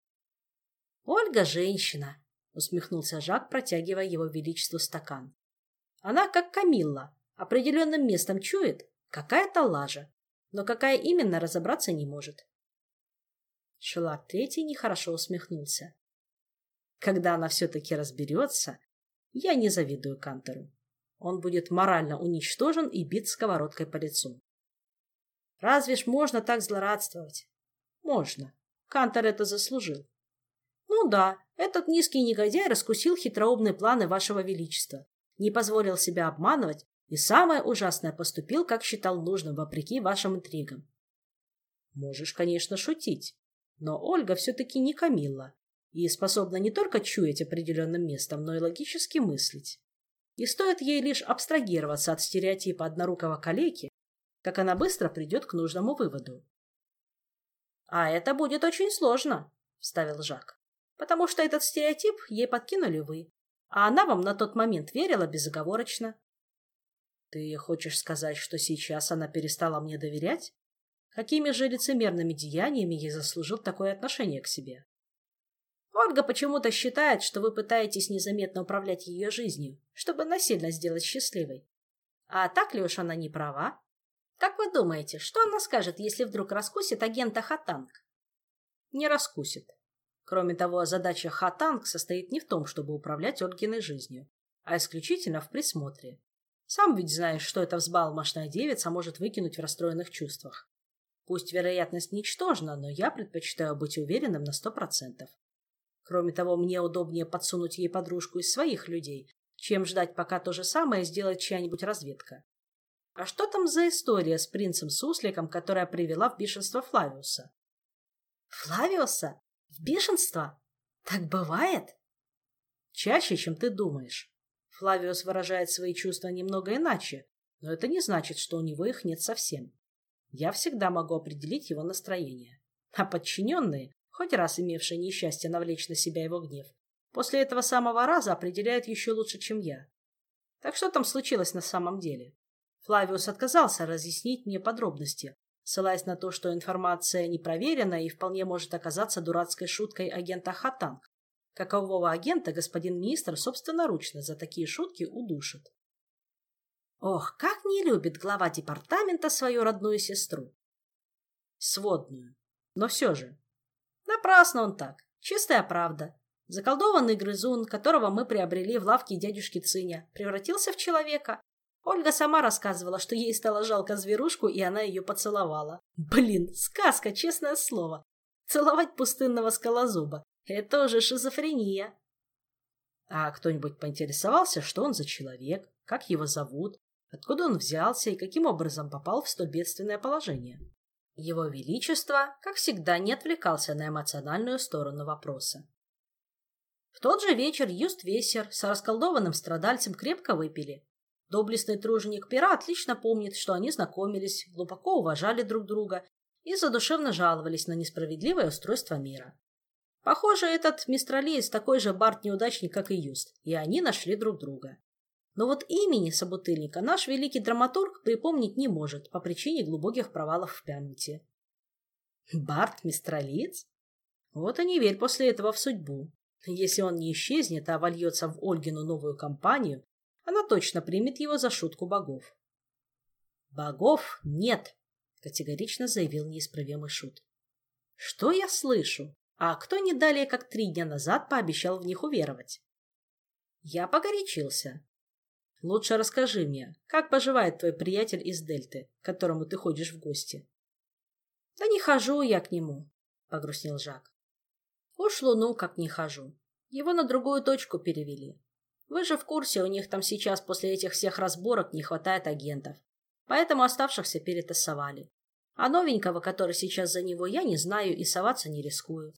Ольга женщина, усмехнулся Жак, протягивая его величеству стакан. Она как Камилла, определенным местом чует, какая-то лажа, но какая именно, разобраться не может. Шелар Третий нехорошо усмехнулся. Когда она все-таки разберется, я не завидую Кантору. Он будет морально уничтожен и бит сковородкой по лицу. Разве ж можно так злорадствовать? Можно. Кантор это заслужил. Ну да, этот низкий негодяй раскусил хитроумные планы вашего величества, не позволил себя обманывать и, самое ужасное, поступил, как считал нужным, вопреки вашим интригам. Можешь, конечно, шутить, но Ольга все-таки не Камилла и способна не только чуять определенным местом, но и логически мыслить. И стоит ей лишь абстрагироваться от стереотипа однорукого калеки, как она быстро придет к нужному выводу. — А это будет очень сложно, — вставил Жак, — потому что этот стереотип ей подкинули вы, а она вам на тот момент верила безоговорочно. — Ты хочешь сказать, что сейчас она перестала мне доверять? Какими же лицемерными деяниями ей заслужил такое отношение к себе? Ольга почему-то считает, что вы пытаетесь незаметно управлять ее жизнью, чтобы насильно сделать счастливой. А так ли уж она не права? Как вы думаете, что она скажет, если вдруг раскусит агента Хатанг? Не раскусит. Кроме того, задача Хатанг состоит не в том, чтобы управлять Ольгиной жизнью, а исключительно в присмотре. Сам ведь знаешь, что эта взбалмошная девица может выкинуть в расстроенных чувствах. Пусть вероятность ничтожна, но я предпочитаю быть уверенным на сто процентов. Кроме того, мне удобнее подсунуть ей подружку из своих людей, чем ждать, пока то же самое сделает чья-нибудь разведка. А что там за история с принцем Сусликом, которая привела в бешенство Флавиуса? Флавиуса? В бешенство? Так бывает? Чаще, чем ты думаешь. Флавиус выражает свои чувства немного иначе, но это не значит, что у него их нет совсем. Я всегда могу определить его настроение. А подчиненные, хоть раз имевшие несчастье навлечь на себя его гнев, после этого самого раза определяют еще лучше, чем я. Так что там случилось на самом деле? Флавиус отказался разъяснить мне подробности, ссылаясь на то, что информация непроверена и вполне может оказаться дурацкой шуткой агента Хатанг. Какового агента господин министр собственноручно за такие шутки удушит. Ох, как не любит глава департамента свою родную сестру. Сводную. Но все же. Напрасно он так. Чистая правда. Заколдованный грызун, которого мы приобрели в лавке дядюшки Циня, превратился в человека. Ольга сама рассказывала, что ей стало жалко зверушку, и она ее поцеловала. Блин, сказка, честное слово. Целовать пустынного скалозуба — это уже шизофрения. А кто-нибудь поинтересовался, что он за человек, как его зовут, откуда он взялся и каким образом попал в столь бедственное положение? Его Величество, как всегда, не отвлекался на эмоциональную сторону вопроса. В тот же вечер Юст Вессер с расколдованным страдальцем крепко выпили. Доблестный труженик пера отлично помнит, что они знакомились, глубоко уважали друг друга и задушевно жаловались на несправедливое устройство мира. Похоже, этот мистралиец такой же бард-неудачник, как и Юст, и они нашли друг друга. Но вот имени собутыльника наш великий драматург припомнить не может по причине глубоких провалов в памяти. Барт Мистралиц? Вот и не верь после этого в судьбу. Если он не исчезнет, а вольется в Ольгину новую компанию, она точно примет его за шутку богов. «Богов нет», — категорично заявил неисправимый шут. «Что я слышу? А кто не далее, как три дня назад пообещал в них уверовать?» Я погорячился. «Лучше расскажи мне, как поживает твой приятель из Дельты, к которому ты ходишь в гости?» «Да не хожу я к нему», — погрустнел Жак. «Уж луну как не хожу. Его на другую точку перевели. Вы же в курсе, у них там сейчас после этих всех разборок не хватает агентов. Поэтому оставшихся перетасовали. А новенького, который сейчас за него, я не знаю и соваться не рискую».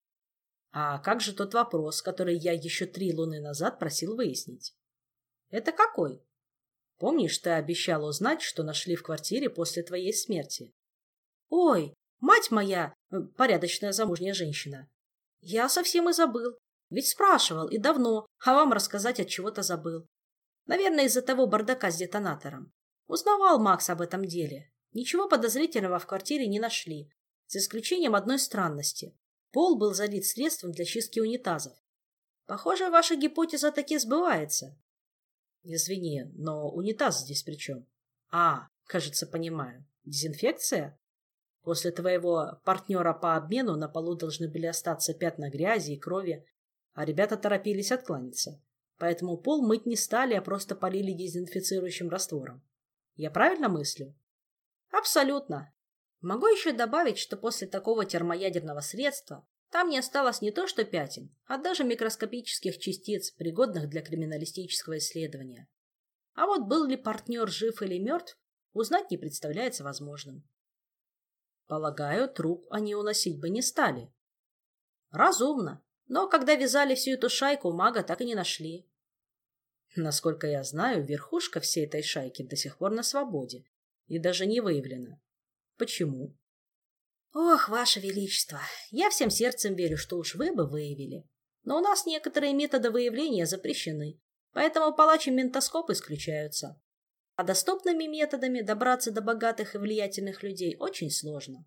«А как же тот вопрос, который я еще три луны назад просил выяснить?» «Это какой?» «Помнишь, ты обещал узнать, что нашли в квартире после твоей смерти?» «Ой, мать моя, порядочная замужняя женщина. Я совсем и забыл. Ведь спрашивал, и давно, а вам рассказать от чего-то забыл. Наверное, из-за того бардака с детонатором. Узнавал Макс об этом деле. Ничего подозрительного в квартире не нашли, за исключением одной странности. Пол был залит средством для чистки унитазов. Похоже, ваша гипотеза таки сбывается». «Извини, но унитаз здесь при чем?» «А, кажется, понимаю. Дезинфекция? После твоего партнера по обмену на полу должны были остаться пятна грязи и крови, а ребята торопились откланяться. Поэтому пол мыть не стали, а просто полили дезинфицирующим раствором. Я правильно мыслю?» «Абсолютно. Могу еще добавить, что после такого термоядерного средства там не осталось не то что пятен, а даже микроскопических частиц, пригодных для криминалистического исследования. А вот был ли партнер жив или мертв, узнать не представляется возможным». «Полагаю, труп они уносить бы не стали». «Разумно. Но когда вязали всю эту шайку, мага так и не нашли». «Насколько я знаю, верхушка всей этой шайки до сих пор на свободе и даже не выявлена. Почему?» «Ох, ваше величество, я всем сердцем верю, что уж вы бы выявили. Но у нас некоторые методы выявления запрещены, поэтому палач и ментоскоп исключаются. А доступными методами добраться до богатых и влиятельных людей очень сложно».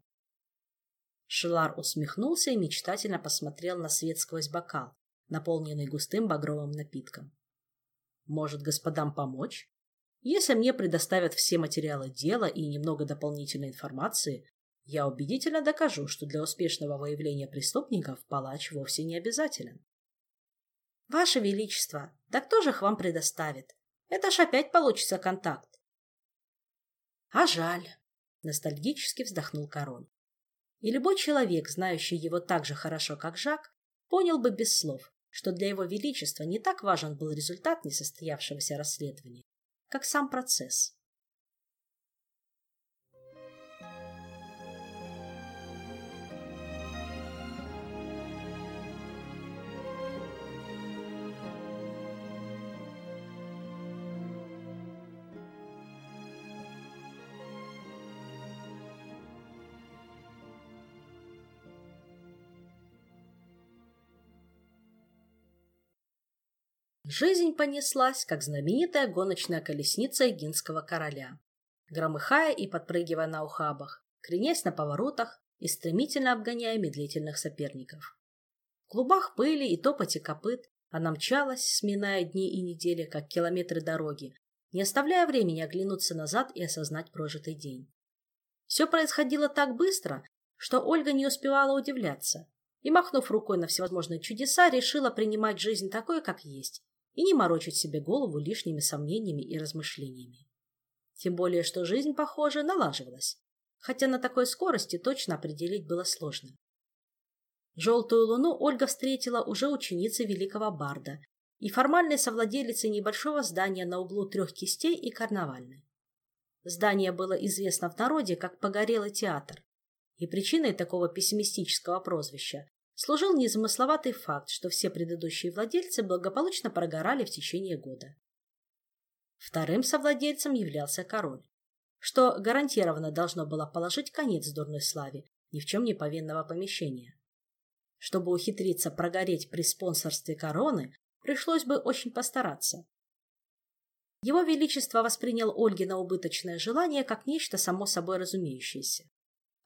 Шелар усмехнулся и мечтательно посмотрел на свет сквозь бокал, наполненный густым багровым напитком. «Может, господам помочь? Если мне предоставят все материалы дела и немного дополнительной информации, я убедительно докажу, что для успешного выявления преступников палач вовсе не обязателен». «Ваше Величество, да кто же их вам предоставит? Это ж опять получится контакт». «А жаль», — ностальгически вздохнул король. И любой человек, знающий его так же хорошо, как Жак, понял бы без слов, что для его величества не так важен был результат несостоявшегося расследования, как сам процесс. Жизнь понеслась, как знаменитая гоночная колесница эгинского короля, громыхая и подпрыгивая на ухабах, кренясь на поворотах и стремительно обгоняя медлительных соперников. В клубах пыли и топоте копыт она мчалась, сминая дни и недели, как километры дороги, не оставляя времени оглянуться назад и осознать прожитый день. Все происходило так быстро, что Ольга не успевала удивляться и, махнув рукой на всевозможные чудеса, решила принимать жизнь такой, как есть, и не морочить себе голову лишними сомнениями и размышлениями. Тем более, что жизнь, похоже, налаживалась, хотя на такой скорости точно определить было сложно. Желтую луну Ольга встретила уже ученицей великого барда и формальной совладелицей небольшого здания на углу Трех Кистей и Карнавальной. Здание было известно в народе как Погорелый театр, и причиной такого пессимистического прозвища служил незамысловатый факт, что все предыдущие владельцы благополучно прогорали в течение года. Вторым совладельцем являлся король, что гарантированно должно было положить конец дурной славе ни в чем не повинного помещения. Чтобы ухитриться прогореть при спонсорстве короны, пришлось бы очень постараться. Его Величество воспринял Ольгино убыточное желание как нечто само собой разумеющееся.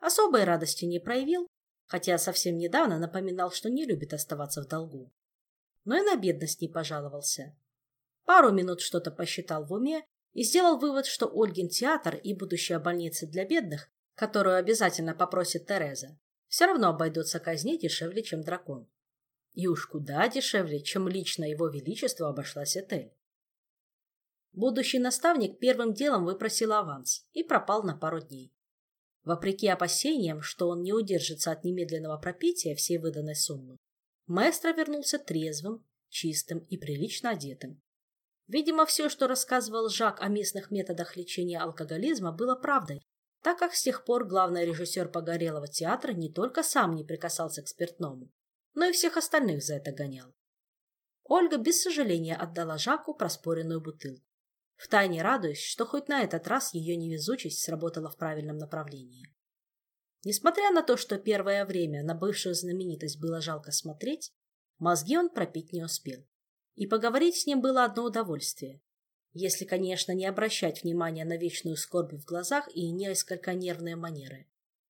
Особой радости не проявил, хотя совсем недавно напоминал, что не любит оставаться в долгу. Но и на бедность не пожаловался. Пару минут что-то посчитал в уме и сделал вывод, что Ольгин театр и будущая больница для бедных, которую обязательно попросит Тереза, все равно обойдутся казне дешевле, чем дракон. И уж куда дешевле, чем лично его величеству обошлась Этель. Будущий наставник первым делом выпросил аванс и пропал на пару дней. Вопреки опасениям, что он не удержится от немедленного пропития всей выданной суммы, маэстро вернулся трезвым, чистым и прилично одетым. Видимо, все, что рассказывал Жак о местных методах лечения алкоголизма, было правдой, так как с тех пор главный режиссер Погорелого театра не только сам не прикасался к спиртному, но и всех остальных за это гонял. Ольга без сожаления отдала Жаку проспоренную бутылку, втайне радуясь, что хоть на этот раз ее невезучесть сработала в правильном направлении. Несмотря на то, что первое время на бывшую знаменитость было жалко смотреть, мозги он пропить не успел. И поговорить с ним было одно удовольствие. Если, конечно, не обращать внимания на вечную скорбь в глазах и несколько нервные манеры.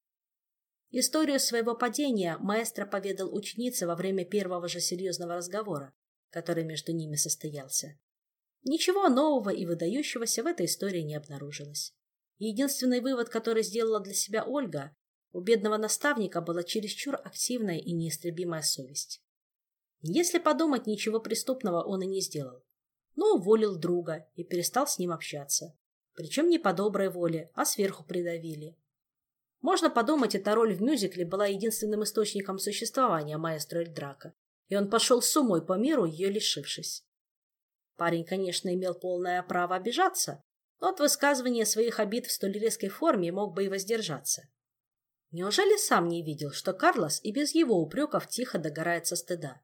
Историю своего падения маэстро поведал ученице во время первого же серьезного разговора, который между ними состоялся. Ничего нового и выдающегося в этой истории не обнаружилось. Единственный вывод, который сделала для себя Ольга, у бедного наставника была чересчур активная и неистребимая совесть. Если подумать, ничего преступного он и не сделал. Но уволил друга и перестал с ним общаться. Причем не по доброй воле, а сверху придавили. Можно подумать, эта роль в мюзикле была единственным источником существования маэстро Эльдрака, и он пошел с умой по миру, ее лишившись. Парень, конечно, имел полное право обижаться, но от высказывания своих обид в столь резкой форме мог бы и воздержаться. Неужели сам не видел, что Карлос и без его упреков тихо догорает со стыда?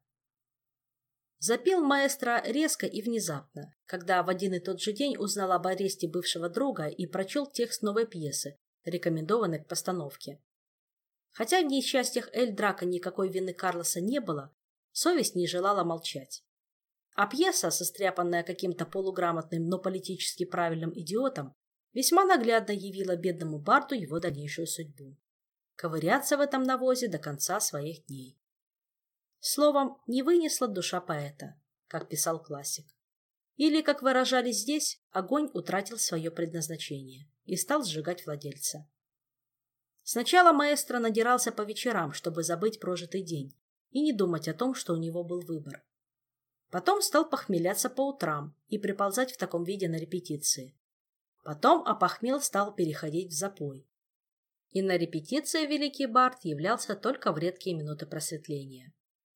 Запел маэстро резко и внезапно, когда в один и тот же день узнал об аресте бывшего друга и прочел текст новой пьесы, рекомендованной к постановке. Хотя в несчастьях Эльдрака никакой вины Карлоса не было, совесть не желала молчать. А пьеса, состряпанная каким-то полуграмотным, но политически правильным идиотом, весьма наглядно явила бедному Барту его дальнейшую судьбу. Ковыряться в этом навозе до конца своих дней. Словом, не вынесла душа поэта, как писал классик. Или, как выражались здесь, огонь утратил свое предназначение и стал сжигать владельца. Сначала маэстро надирался по вечерам, чтобы забыть прожитый день и не думать о том, что у него был выбор. Потом стал похмеляться по утрам и приползать в таком виде на репетиции. Потом опохмел стал переходить в запой. И на репетиции великий бард являлся только в редкие минуты просветления.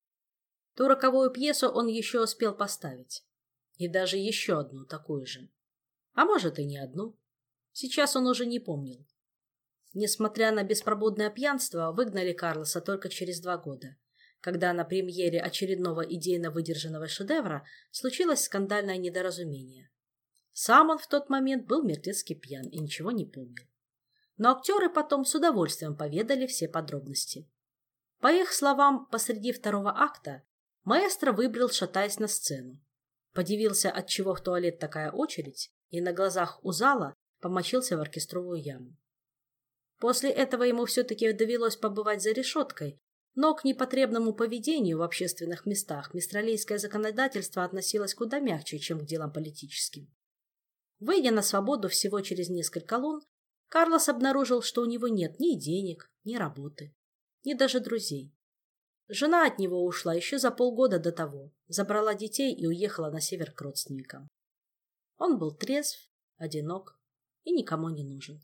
Ту роковую пьесу он еще успел поставить. И даже еще одну такую же. А может и не одну. Сейчас он уже не помнил. Несмотря на беспробудное пьянство, выгнали Карлоса только через два года, когда на премьере очередного идейно выдержанного шедевра случилось скандальное недоразумение. Сам он в тот момент был мертвецки пьян и ничего не помнил. Но актеры потом с удовольствием поведали все подробности. По их словам, посреди второго акта маэстро выбрел, шатаясь на сцену. Подивился, отчего в туалет такая очередь, и на глазах у зала помочился в оркестровую яму. После этого ему все-таки довелось побывать за решеткой, но к непотребному поведению в общественных местах мистралийское законодательство относилось куда мягче, чем к делам политическим. Выйдя на свободу всего через несколько лун, Карлос обнаружил, что у него нет ни денег, ни работы, ни даже друзей. Жена от него ушла еще за полгода до того, забрала детей и уехала на север к родственникам. Он был трезв, одинок и никому не нужен.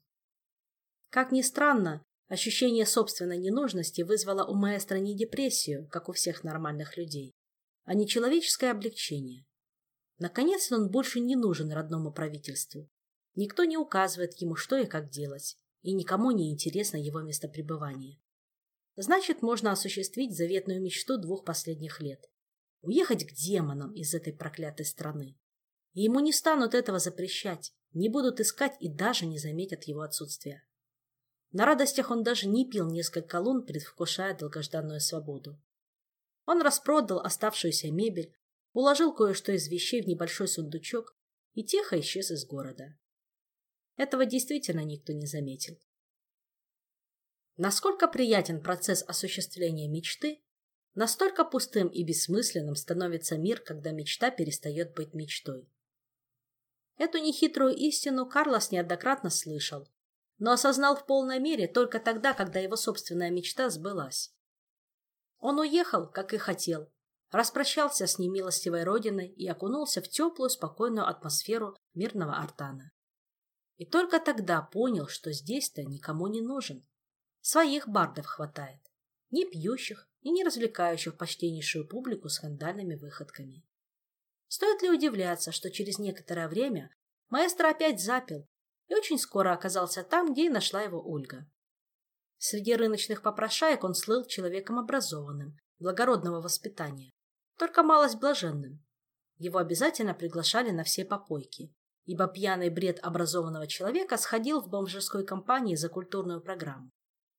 Как ни странно, ощущение собственной ненужности вызвало у маэстро не депрессию, как у всех нормальных людей, а нечеловеческое облегчение. Наконец-то он больше не нужен родному правительству. Никто не указывает ему, что и как делать, и никому не интересно его местопребывание. Значит, можно осуществить заветную мечту двух последних лет – уехать к демонам из этой проклятой страны. И ему не станут этого запрещать, не будут искать и даже не заметят его отсутствия. На радостях он даже не пил несколько лун, предвкушая долгожданную свободу. Он распродал оставшуюся мебель, уложил кое-что из вещей в небольшой сундучок и тихо исчез из города. Этого действительно никто не заметил. Насколько приятен процесс осуществления мечты, настолько пустым и бессмысленным становится мир, когда мечта перестает быть мечтой. Эту нехитрую истину Карлос неоднократно слышал, но осознал в полной мере только тогда, когда его собственная мечта сбылась. Он уехал, как и хотел, распрощался с немилостивой родиной и окунулся в теплую, спокойную атмосферу мирного Артана. И только тогда понял, что здесь-то никому не нужен. Своих бардов хватает, не пьющих и не развлекающих почтеннейшую публику с скандальными выходками. Стоит ли удивляться, что через некоторое время маэстро опять запил и очень скоро оказался там, где и нашла его Ольга. Среди рыночных попрошаек он слыл человеком образованным, благородного воспитания, только малость блаженным. Его обязательно приглашали на все попойки, ибо пьяный бред образованного человека сходил в бомжеской компании за культурную программу.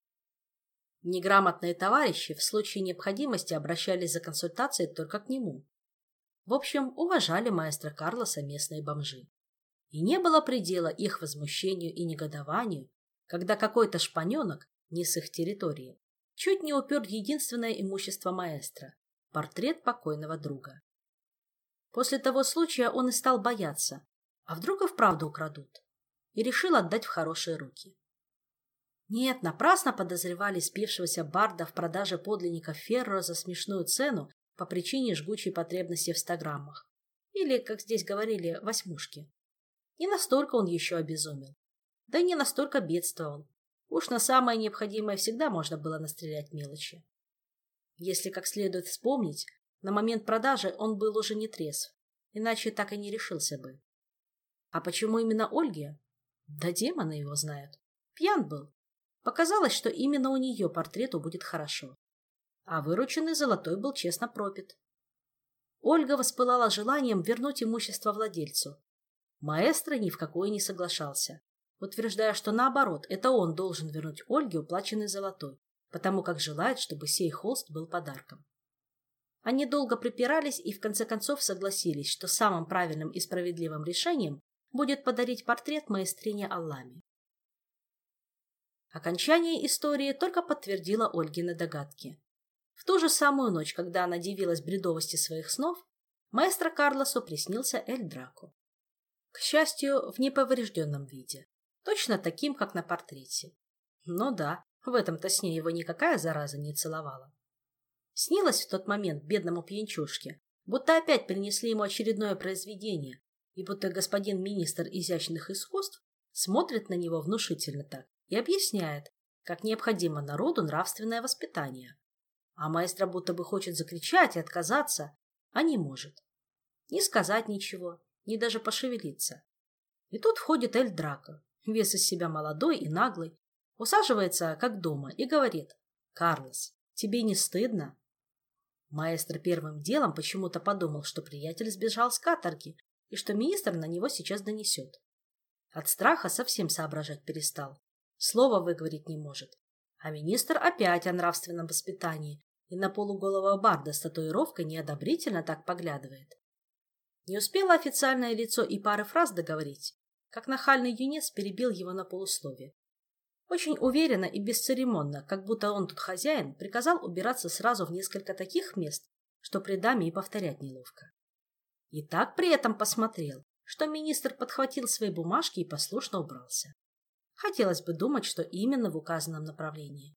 Неграмотные товарищи в случае необходимости обращались за консультацией только к нему. В общем, уважали маэстро Карлоса местные бомжи. И не было предела их возмущению и негодованию, когда какой-то шпаненок, не с их территории, чуть не упер единственное имущество маэстро – портрет покойного друга. После того случая он и стал бояться, а вдруг и вправду украдут, и решил отдать в хорошие руки. Нет, напрасно подозревали спившегося барда в продаже подлинников Ферро за смешную цену по причине жгучей потребности в ста граммах. Или, как здесь говорили, восьмушки. Не настолько он еще обезумел. Да и не настолько бедствовал. Уж на самое необходимое всегда можно было настрелять мелочи. Если как следует вспомнить, на момент продажи он был уже не трезв, иначе так и не решился бы. А почему именно Ольге? Да демоны его знают. Пьян был. Показалось, что именно у нее портрету будет хорошо. А вырученный золотой был честно пропит. Ольга воспылала желанием вернуть имущество владельцу. Маэстро ни в какое не соглашался, утверждая, что наоборот, это он должен вернуть Ольге уплаченный золотой, потому как желает, чтобы сей холст был подарком. Они долго припирались и в конце концов согласились, что самым правильным и справедливым решением будет подарить портрет маэстрине Алламе. Окончание истории только подтвердило Ольгины догадки. В ту же самую ночь, когда она дивилась бредовости своих снов, маэстро Карлосу приснился Эль Драко. К счастью, в неповрежденном виде, точно таким, как на портрете. Ну да, в этом-то сне его никакая зараза не целовала. Снилось в тот момент бедному пьянчушке, будто опять принесли ему очередное произведение, и будто господин министр изящных искусств смотрит на него внушительно так и объясняет, как необходимо народу нравственное воспитание. А маэстро будто бы хочет закричать и отказаться, а не может. Не сказать ничего, ни даже пошевелиться. И тут входит Эль Драко, вес из себя молодой и наглый, усаживается, как дома, и говорит: «Карлос, тебе не стыдно?» Маэстро первым делом почему-то подумал, что приятель сбежал с каторги и что министр на него сейчас донесет. От страха совсем соображать перестал. Слова выговорить не может. А министр опять о нравственном воспитании и на полуголого барда с татуировкой неодобрительно так поглядывает. Не успело официальное лицо и пары фраз договорить, как нахальный юнец перебил его на полуслове. Очень уверенно и бесцеремонно, как будто он тут хозяин, приказал убираться сразу в несколько таких мест, что при даме и повторять неловко. И так при этом посмотрел, что министр подхватил свои бумажки и послушно убрался. Хотелось бы думать, что именно в указанном направлении.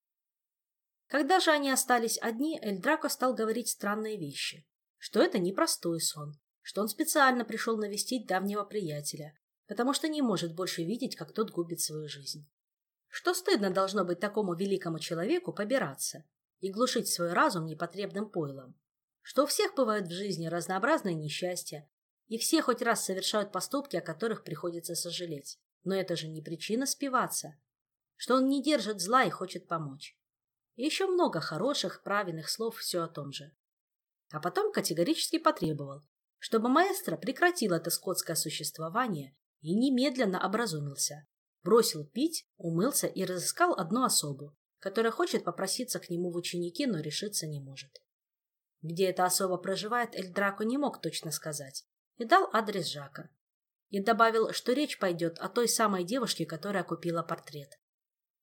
Когда же они остались одни, Эль Драко стал говорить странные вещи, что это не простой сон, что он специально пришел навестить давнего приятеля, потому что не может больше видеть, как тот губит свою жизнь. Что стыдно должно быть такому великому человеку побираться и глушить свой разум непотребным пойлом, что у всех бывают в жизни разнообразные несчастья, и все хоть раз совершают поступки, о которых приходится сожалеть. Но это же не причина спиваться, что он не держит зла и хочет помочь. И еще много хороших, правильных слов все о том же. А потом категорически потребовал, чтобы маэстро прекратил это скотское существование и немедленно образумился, бросил пить, умылся и разыскал одну особу, которая хочет попроситься к нему в ученики, но решиться не может. Где эта особа проживает, Эль Драко не мог точно сказать, и дал адрес Жака. И добавил, что речь пойдет о той самой девушке, которая купила портрет.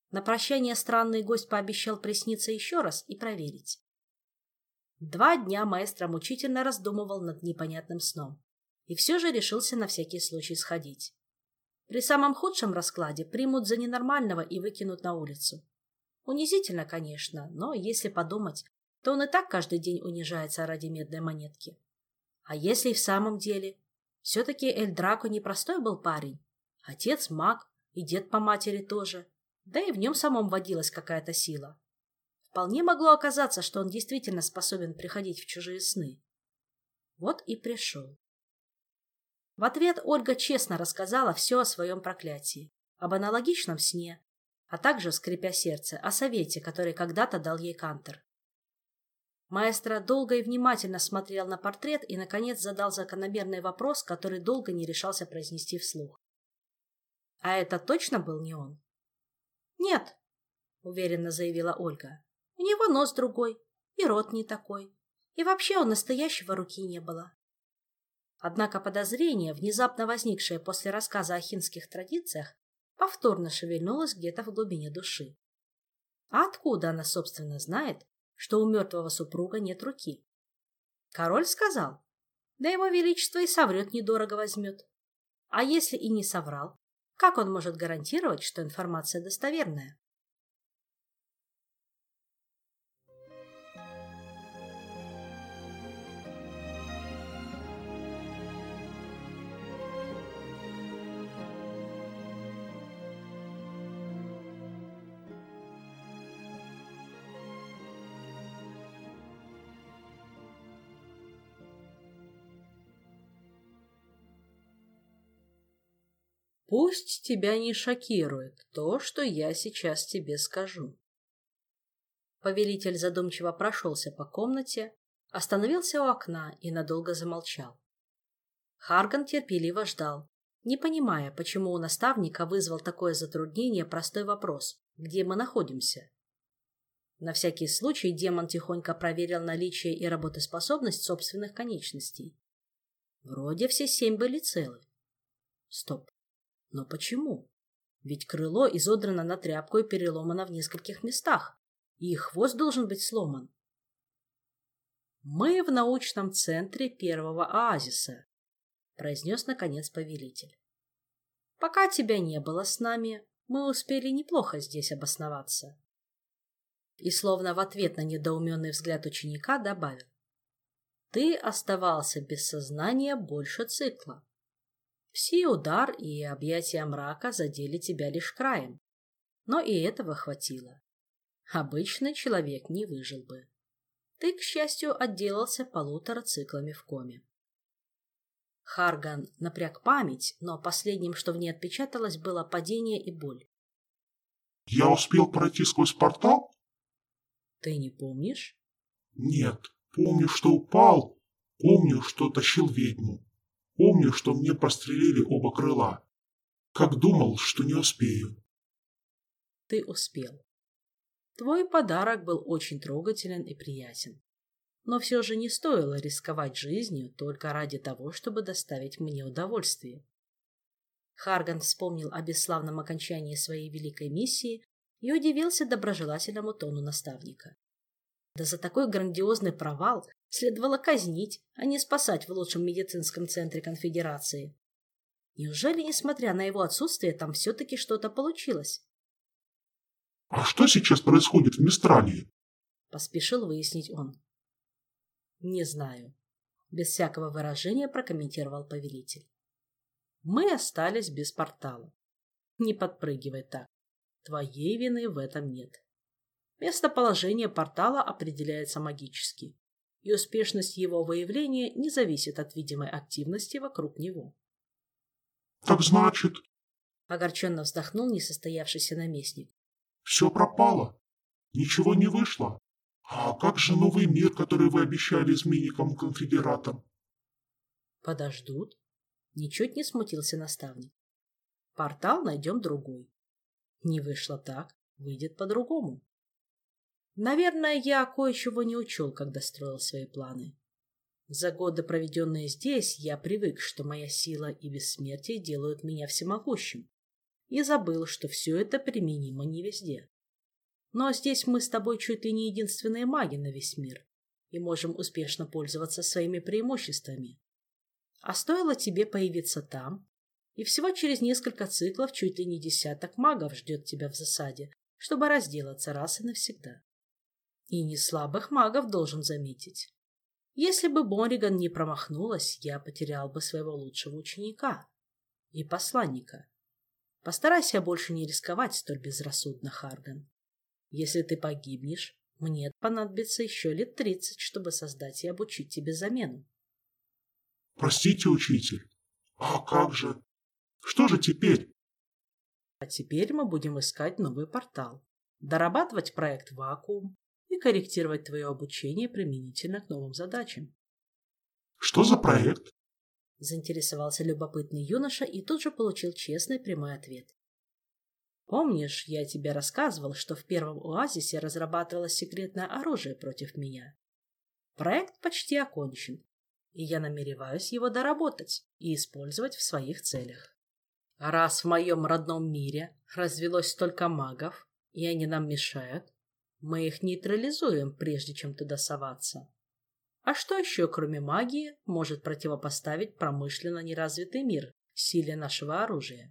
На прощание странный гость пообещал присниться еще раз и проверить. Два дня маэстро мучительно раздумывал над непонятным сном и все же решился на всякий случай сходить. При самом худшем раскладе примут за ненормального и выкинут на улицу. Унизительно, конечно, но если подумать, то он и так каждый день унижается ради медной монетки. А если и в самом деле? Все-таки Эль Драко непростой был парень. Отец маг, и дед по матери тоже. Да и в нем самом водилась какая-то сила. Вполне могло оказаться, что он действительно способен приходить в чужие сны. Вот и пришел. В ответ Ольга честно рассказала все о своем проклятии, об аналогичном сне, а также, скрипя сердце, о совете, который когда-то дал ей Кантер. Маэстро долго и внимательно смотрел на портрет и, наконец, задал закономерный вопрос, который долго не решался произнести вслух. «А это точно был не он?» «Нет», — уверенно заявила Ольга. «У него нос другой, и рот не такой, и вообще у настоящего руки не было». Однако подозрение, внезапно возникшее после рассказа о хинских традициях, повторно шевельнулось где-то в глубине души. А откуда она, собственно, знает, что у мертвого супруга нет руки? Король сказал, да его величество и соврет недорого возьмет. А если и не соврал, как он может гарантировать, что информация достоверная? Пусть тебя не шокирует то, что я сейчас тебе скажу. Повелитель задумчиво прошелся по комнате, остановился у окна и надолго замолчал. Харган терпеливо ждал, не понимая, почему у наставника вызвал такое затруднение простой вопрос: где мы находимся? На всякий случай демон тихонько проверил наличие и работоспособность собственных конечностей. Вроде все семь были целы. Стоп. Но почему? Ведь крыло изодрано на тряпку и переломано в нескольких местах, и их хвост должен быть сломан. «Мы в научном центре первого оазиса», — произнес наконец повелитель. «Пока тебя не было с нами, мы успели неплохо здесь обосноваться». И словно в ответ на недоуменный взгляд ученика добавил: «Ты оставался без сознания больше цикла. Пси-удар и объятия мрака задели тебя лишь краем, но и этого хватило. Обычный человек не выжил бы. Ты, к счастью, отделался полутора циклами в коме». Харган напряг память, но последним, что в ней отпечаталось, было падение и боль. «Я успел пройти сквозь портал?» «Ты не помнишь?» «Нет, помню, что упал, помню, что тащил ведьму. Помню, что мне прострелили оба крыла. Как думал, что не успею». «Ты успел. Твой подарок был очень трогателен и приятен. Но все же не стоило рисковать жизнью только ради того, чтобы доставить мне удовольствие». Харган вспомнил о бесславном окончании своей великой миссии и удивился доброжелательному тону наставника. Да за такой грандиозный провал следовало казнить, а не спасать в лучшем медицинском центре конфедерации. Неужели, несмотря на его отсутствие, там все-таки что-то получилось? «А что сейчас происходит в Мистралии?» — поспешил выяснить он. «Не знаю», — без всякого выражения прокомментировал повелитель. «Мы остались без портала. Не подпрыгивай так. Твоей вины в этом нет. Местоположение портала определяется магически, и успешность его выявления не зависит от видимой активности вокруг него». «Так значит...» — огорченно вздохнул несостоявшийся наместник. «Все пропало? Ничего не вышло? А как же новый мир, который вы обещали изменникам-конфедератам?» «Подождут», — ничуть не смутился наставник. «Портал найдем другой. Не вышло так, выйдет по-другому. Наверное, я кое-чего не учел, когда строил свои планы. За годы, проведенные здесь, я привык, что моя сила и бессмертие делают меня всемогущим. и забыл, что все это применимо не везде. Но здесь мы с тобой чуть ли не единственные маги на весь мир и можем успешно пользоваться своими преимуществами. А стоило тебе появиться там, и всего через несколько циклов чуть ли не десяток магов ждет тебя в засаде, чтобы разделаться раз и навсегда. И не слабых магов должен заметить. Если бы Морриган не промахнулась, я потерял бы своего лучшего ученика и посланника. Постарайся больше не рисковать столь безрассудно, Харган. Если ты погибнешь, мне понадобится еще лет тридцать, чтобы создать и обучить тебе замену. Простите, учитель. А как же? Что же теперь? А теперь мы будем искать новый портал, дорабатывать проект «Вакуум» и корректировать твое обучение применительно к новым задачам. Что за проект? Заинтересовался любопытный юноша и тут же получил честный прямой ответ. Помнишь, я тебе рассказывал, что в первом оазисе разрабатывалось секретное оружие против меня? Проект почти окончен, и я намереваюсь его доработать и использовать в своих целях. Раз в моем родном мире развелось столько магов, и они нам мешают, мы их нейтрализуем, прежде чем туда соваться. А что еще, кроме магии, может противопоставить промышленно неразвитый мир силе нашего оружия?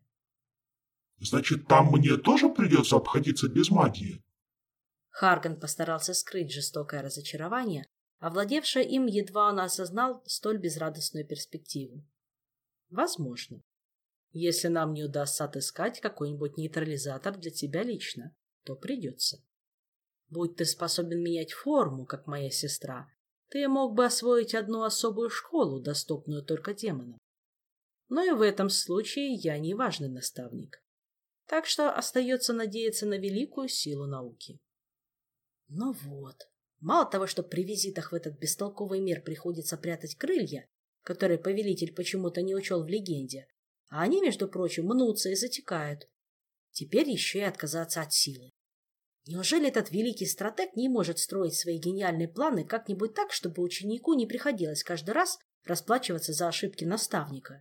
Значит, там мне тоже придется обходиться без магии? Харган постарался скрыть жестокое разочарование, овладевшее им, едва он осознал столь безрадостную перспективу. Возможно. Если нам не удастся отыскать какой-нибудь нейтрализатор для тебя лично, то придется. Будь ты способен менять форму, как моя сестра, ты мог бы освоить одну особую школу, доступную только демонам. Но и в этом случае я не важный наставник. Так что остается надеяться на великую силу науки. Ну вот, мало того, что при визитах в этот бестолковый мир приходится прятать крылья, которые повелитель почему-то не учел в легенде, а они, между прочим, мнутся и затекают, теперь еще и отказаться от силы. Неужели этот великий стратег не может строить свои гениальные планы как-нибудь так, чтобы ученику не приходилось каждый раз расплачиваться за ошибки наставника?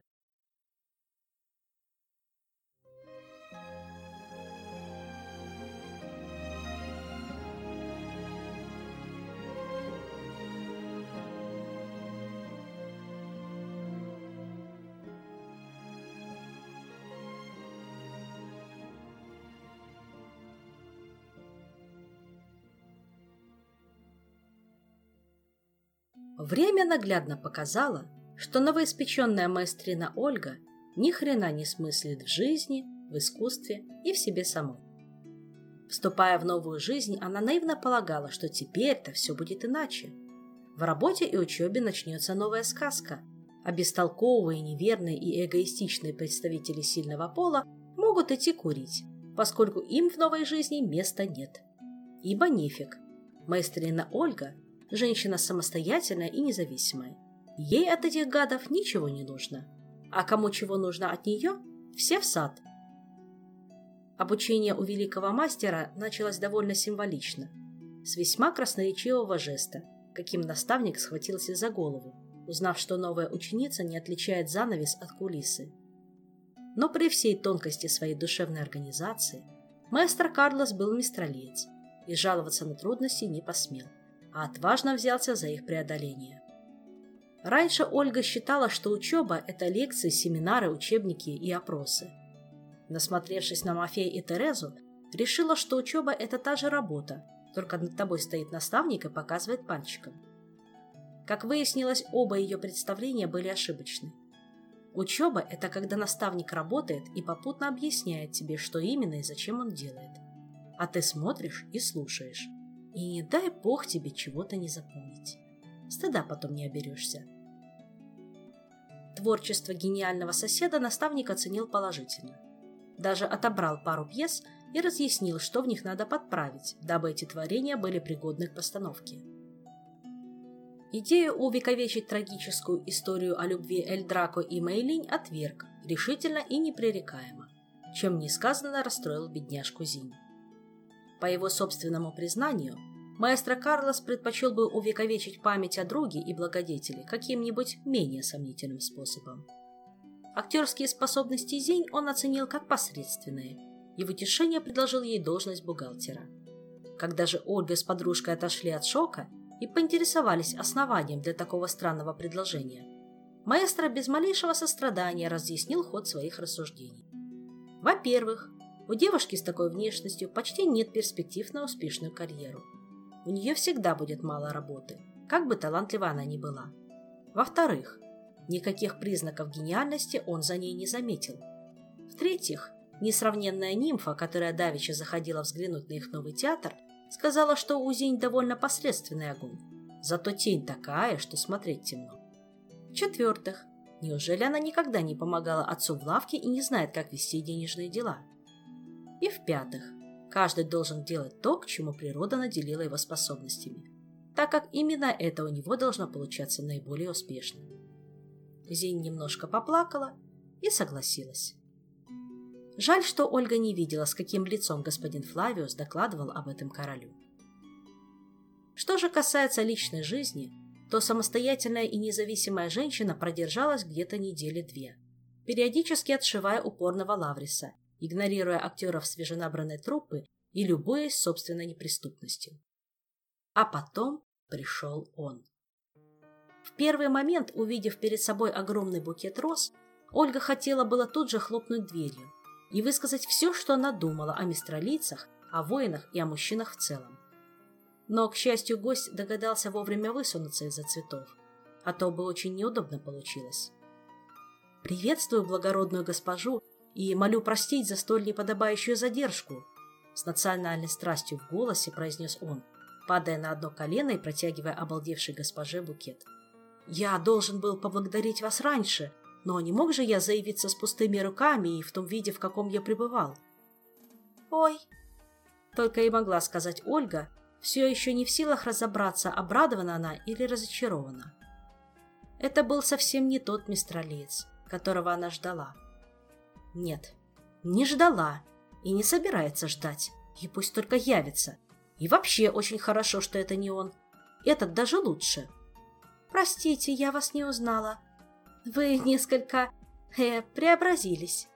Время наглядно показало, что новоиспеченная маэстрина Ольга ни хрена не смыслит в жизни, в искусстве и в себе самой. Вступая в новую жизнь, она наивно полагала, что теперь-то все будет иначе. В работе и учебе начнется новая сказка, а бестолковые, неверные и эгоистичные представители сильного пола могут идти курить, поскольку им в новой жизни места нет. Ибо нефиг. Маэстрина Ольга – женщина самостоятельная и независимая. Ей от этих гадов ничего не нужно. А кому чего нужно от нее, все в сад. Обучение у великого мастера началось довольно символично, с весьма красноречивого жеста, каким наставник схватился за голову, узнав, что новая ученица не отличает занавес от кулисы. Но при всей тонкости своей душевной организации маэстро Карлос был мистралиец и жаловаться на трудности не посмел, а отважно взялся за их преодоление. Раньше Ольга считала, что учеба – это лекции, семинары, учебники и опросы. Насмотревшись на Мафея и Терезу, решила, что учеба – это та же работа, только над тобой стоит наставник и показывает пальчиком. Как выяснилось, оба ее представления были ошибочны. Учеба – это когда наставник работает и попутно объясняет тебе, что именно и зачем он делает. А ты смотришь и слушаешь. И не дай бог тебе чего-то не запомнить. Стыда потом не оберешься. Творчество гениального соседа наставник оценил положительно. Даже отобрал пару пьес и разъяснил, что в них надо подправить, дабы эти творения были пригодны к постановке. Идею увековечить трагическую историю о любви Эльдрако и Мэйлинь отверг, решительно и непререкаемо, чем несказанно расстроил бедняжку Зинь. По его собственному признанию, маэстро Карлос предпочел бы увековечить память о друге и благодетеле каким-нибудь менее сомнительным способом. Актерские способности Зень он оценил как посредственные, и в утешение предложил ей должность бухгалтера. Когда же Ольга с подружкой отошли от шока и поинтересовались основанием для такого странного предложения, маэстро без малейшего сострадания разъяснил ход своих рассуждений. Во-первых, у девушки с такой внешностью почти нет перспектив на успешную карьеру. У нее всегда будет мало работы, как бы талантлива она ни была. Во-вторых, никаких признаков гениальности он за ней не заметил. В-третьих, несравненная нимфа, которая давеча заходила взглянуть на их новый театр, сказала, что у Зень довольно посредственный огонь, зато тень такая, что смотреть темно. В-четвертых, неужели она никогда не помогала отцу в лавке и не знает, как вести денежные дела? И в-пятых, каждый должен делать то, к чему природа наделила его способностями, так как именно это у него должно получаться наиболее успешно. Зень немножко поплакала и согласилась. Жаль, что Ольга не видела, с каким лицом господин Флавиус докладывал об этом королю. Что же касается личной жизни, то самостоятельная и независимая женщина продержалась где-то недели две, периодически отшивая упорного Лавриса, игнорируя актеров свеженабранной труппы и любуясь собственной неприступностью. А потом пришел он. В первый момент, увидев перед собой огромный букет роз, Ольга хотела было тут же хлопнуть дверью и высказать все, что она думала о мистралийцах, о воинах и о мужчинах в целом. Но, к счастью, гость догадался вовремя высунуться из-за цветов, а то бы очень неудобно получилось. «Приветствую благородную госпожу и молю простить за столь неподобающую задержку», с национальной страстью в голосе произнес он, падая на одно колено и протягивая обалдевшей госпоже букет. «Я должен был поблагодарить вас раньше, но не мог же я заявиться с пустыми руками и в том виде, в каком я пребывал?» «Ой!» — только и могла сказать Ольга, все еще не в силах разобраться, обрадована она или разочарована. Это был совсем не тот мистралиец, которого она ждала. Нет, не ждала и не собирается ждать, и пусть только явится. И вообще очень хорошо, что это не он. Этот даже лучше. «Простите, я вас не узнала. Вы несколько... э, преобразились».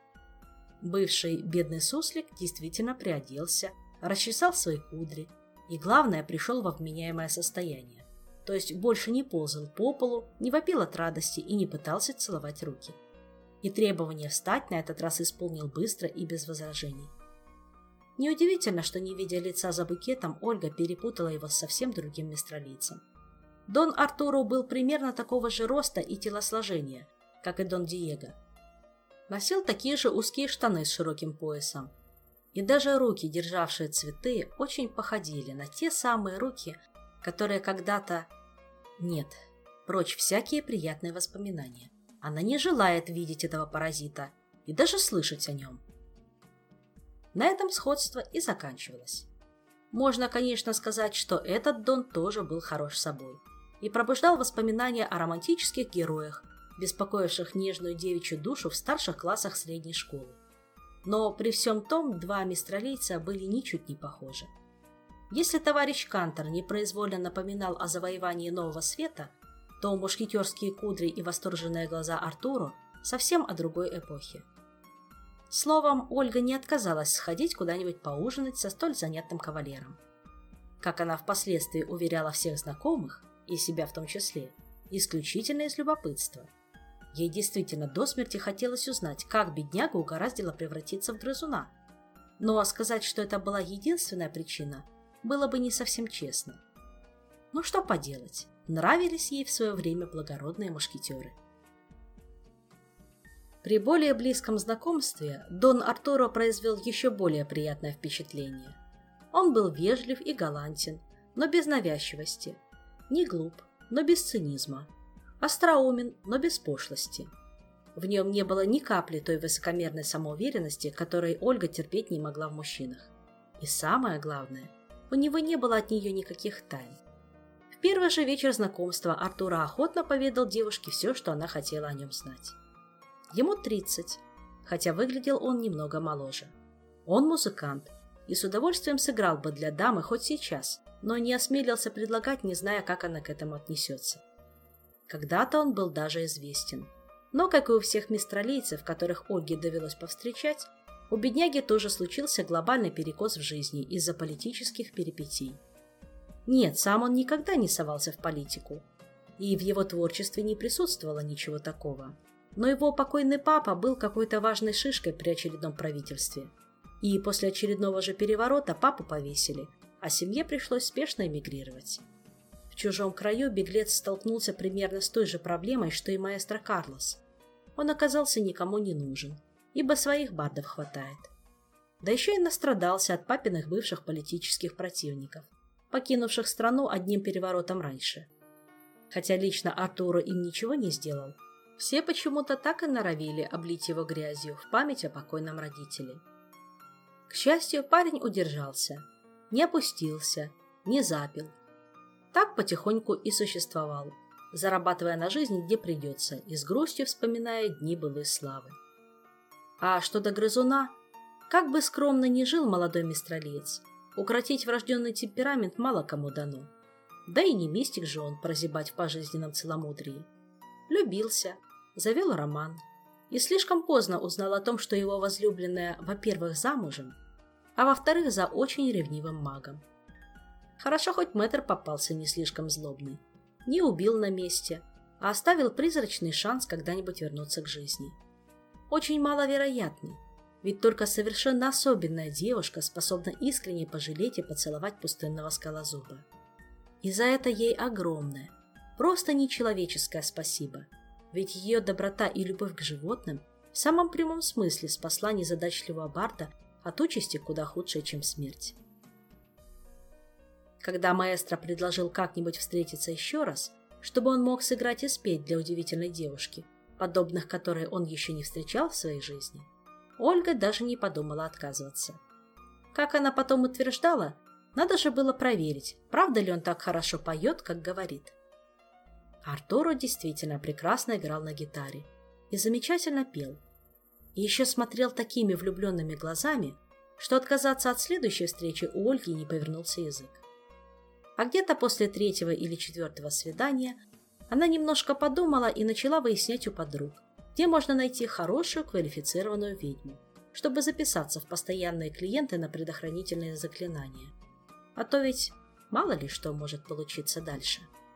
Бывший бедный суслик действительно приоделся, расчесал свои кудри и, главное, пришел во вменяемое состояние. То есть больше не ползал по полу, не вопил от радости и не пытался целовать руки. И требование встать на этот раз исполнил быстро и без возражений. Неудивительно, что, не видя лица за букетом, Ольга перепутала его с совсем другим мистралийцем. Дон Артуро был примерно такого же роста и телосложения, как и Дон Диего. Носил такие же узкие штаны с широким поясом. И даже руки, державшие цветы, очень походили на те самые руки, которые когда-то... Нет, прочь всякие приятные воспоминания. Она не желает видеть этого паразита и даже слышать о нем. На этом сходство и заканчивалось. Можно, конечно, сказать, что этот Дон тоже был хорош собой и пробуждал воспоминания о романтических героях, беспокоивших нежную девичью душу в старших классах средней школы. Но при всем том два мистралийца были ничуть не похожи. Если товарищ Кантор непроизвольно напоминал о завоевании Нового Света, то мушкетерские кудри и восторженные глаза Артуро совсем о другой эпохе. Словом, Ольга не отказалась сходить куда-нибудь поужинать со столь занятным кавалером. Как она впоследствии уверяла всех знакомых, и себя в том числе, исключительно из любопытства. Ей действительно до смерти хотелось узнать, как бедняга угораздило превратиться в грызуна. Но сказать, что это была единственная причина, было бы не совсем честно. Ну что поделать, нравились ей в свое время благородные мушкетеры. При более близком знакомстве Дон Артуро произвел еще более приятное впечатление. Он был вежлив и галантен, но без навязчивости, не глуп, но без цинизма, остроумен, но без пошлости. В нем не было ни капли той высокомерной самоуверенности, которой Ольга терпеть не могла в мужчинах. И самое главное, у него не было от нее никаких тайн. В первый же вечер знакомства Артуро охотно поведал девушке все, что она хотела о нем знать. Ему тридцать, хотя выглядел он немного моложе. Он музыкант и с удовольствием сыграл бы для дамы хоть сейчас, но не осмелился предлагать, не зная, как она к этому отнесется. Когда-то он был даже известен. Но, как и у всех мистралийцев, которых Ольге довелось повстречать, у бедняги тоже случился глобальный перекос в жизни из-за политических перипетий. Нет, сам он никогда не совался в политику, и в его творчестве не присутствовало ничего такого. Но его покойный папа был какой-то важной шишкой при очередном правительстве. И после очередного же переворота папу повесили, а семье пришлось спешно эмигрировать. В чужом краю беглец столкнулся примерно с той же проблемой, что и маэстро Карлос. Он оказался никому не нужен, ибо своих бардов хватает. Да еще и настрадался от папиных бывших политических противников, покинувших страну одним переворотом раньше. Хотя лично Артуру им ничего не сделал, все почему-то так и норовили облить его грязью в память о покойном родителе. К счастью, парень удержался, не опустился, не запил. Так потихоньку и существовал, зарабатывая на жизнь где придется и с грустью вспоминая дни былой славы. А что до грызуна, как бы скромно ни жил молодой мистралиец, укротить врожденный темперамент мало кому дано. Да и не мистик же он прозябать в пожизненном целомудрии. Любился, завел роман и слишком поздно узнал о том, что его возлюбленная, во-первых, замужем, а во-вторых, за очень ревнивым магом. Хорошо, хоть мэтр попался не слишком злобный, не убил на месте, а оставил призрачный шанс когда-нибудь вернуться к жизни. Очень маловероятный, ведь только совершенно особенная девушка способна искренне пожалеть и поцеловать пустынного скалозуба. И за это ей огромное, просто нечеловеческое спасибо, ведь ее доброта и любовь к животным в самом прямом смысле спасла незадачливого барда от участи куда худшей, чем смерть. Когда маэстро предложил как-нибудь встретиться еще раз, чтобы он мог сыграть и спеть для удивительной девушки, подобных которой он еще не встречал в своей жизни, Ольга даже не подумала отказываться. Как она потом утверждала, надо же было проверить, правда ли он так хорошо поет, как говорит. Артуро действительно прекрасно играл на гитаре и замечательно пел. И еще смотрел такими влюбленными глазами, что отказаться от следующей встречи у Ольги не повернулся язык. А где-то после третьего или четвертого свидания она немножко подумала и начала выяснять у подруг, где можно найти хорошую квалифицированную ведьму, чтобы записаться в постоянные клиенты на предохранительные заклинания. А то ведь мало ли что может получиться дальше.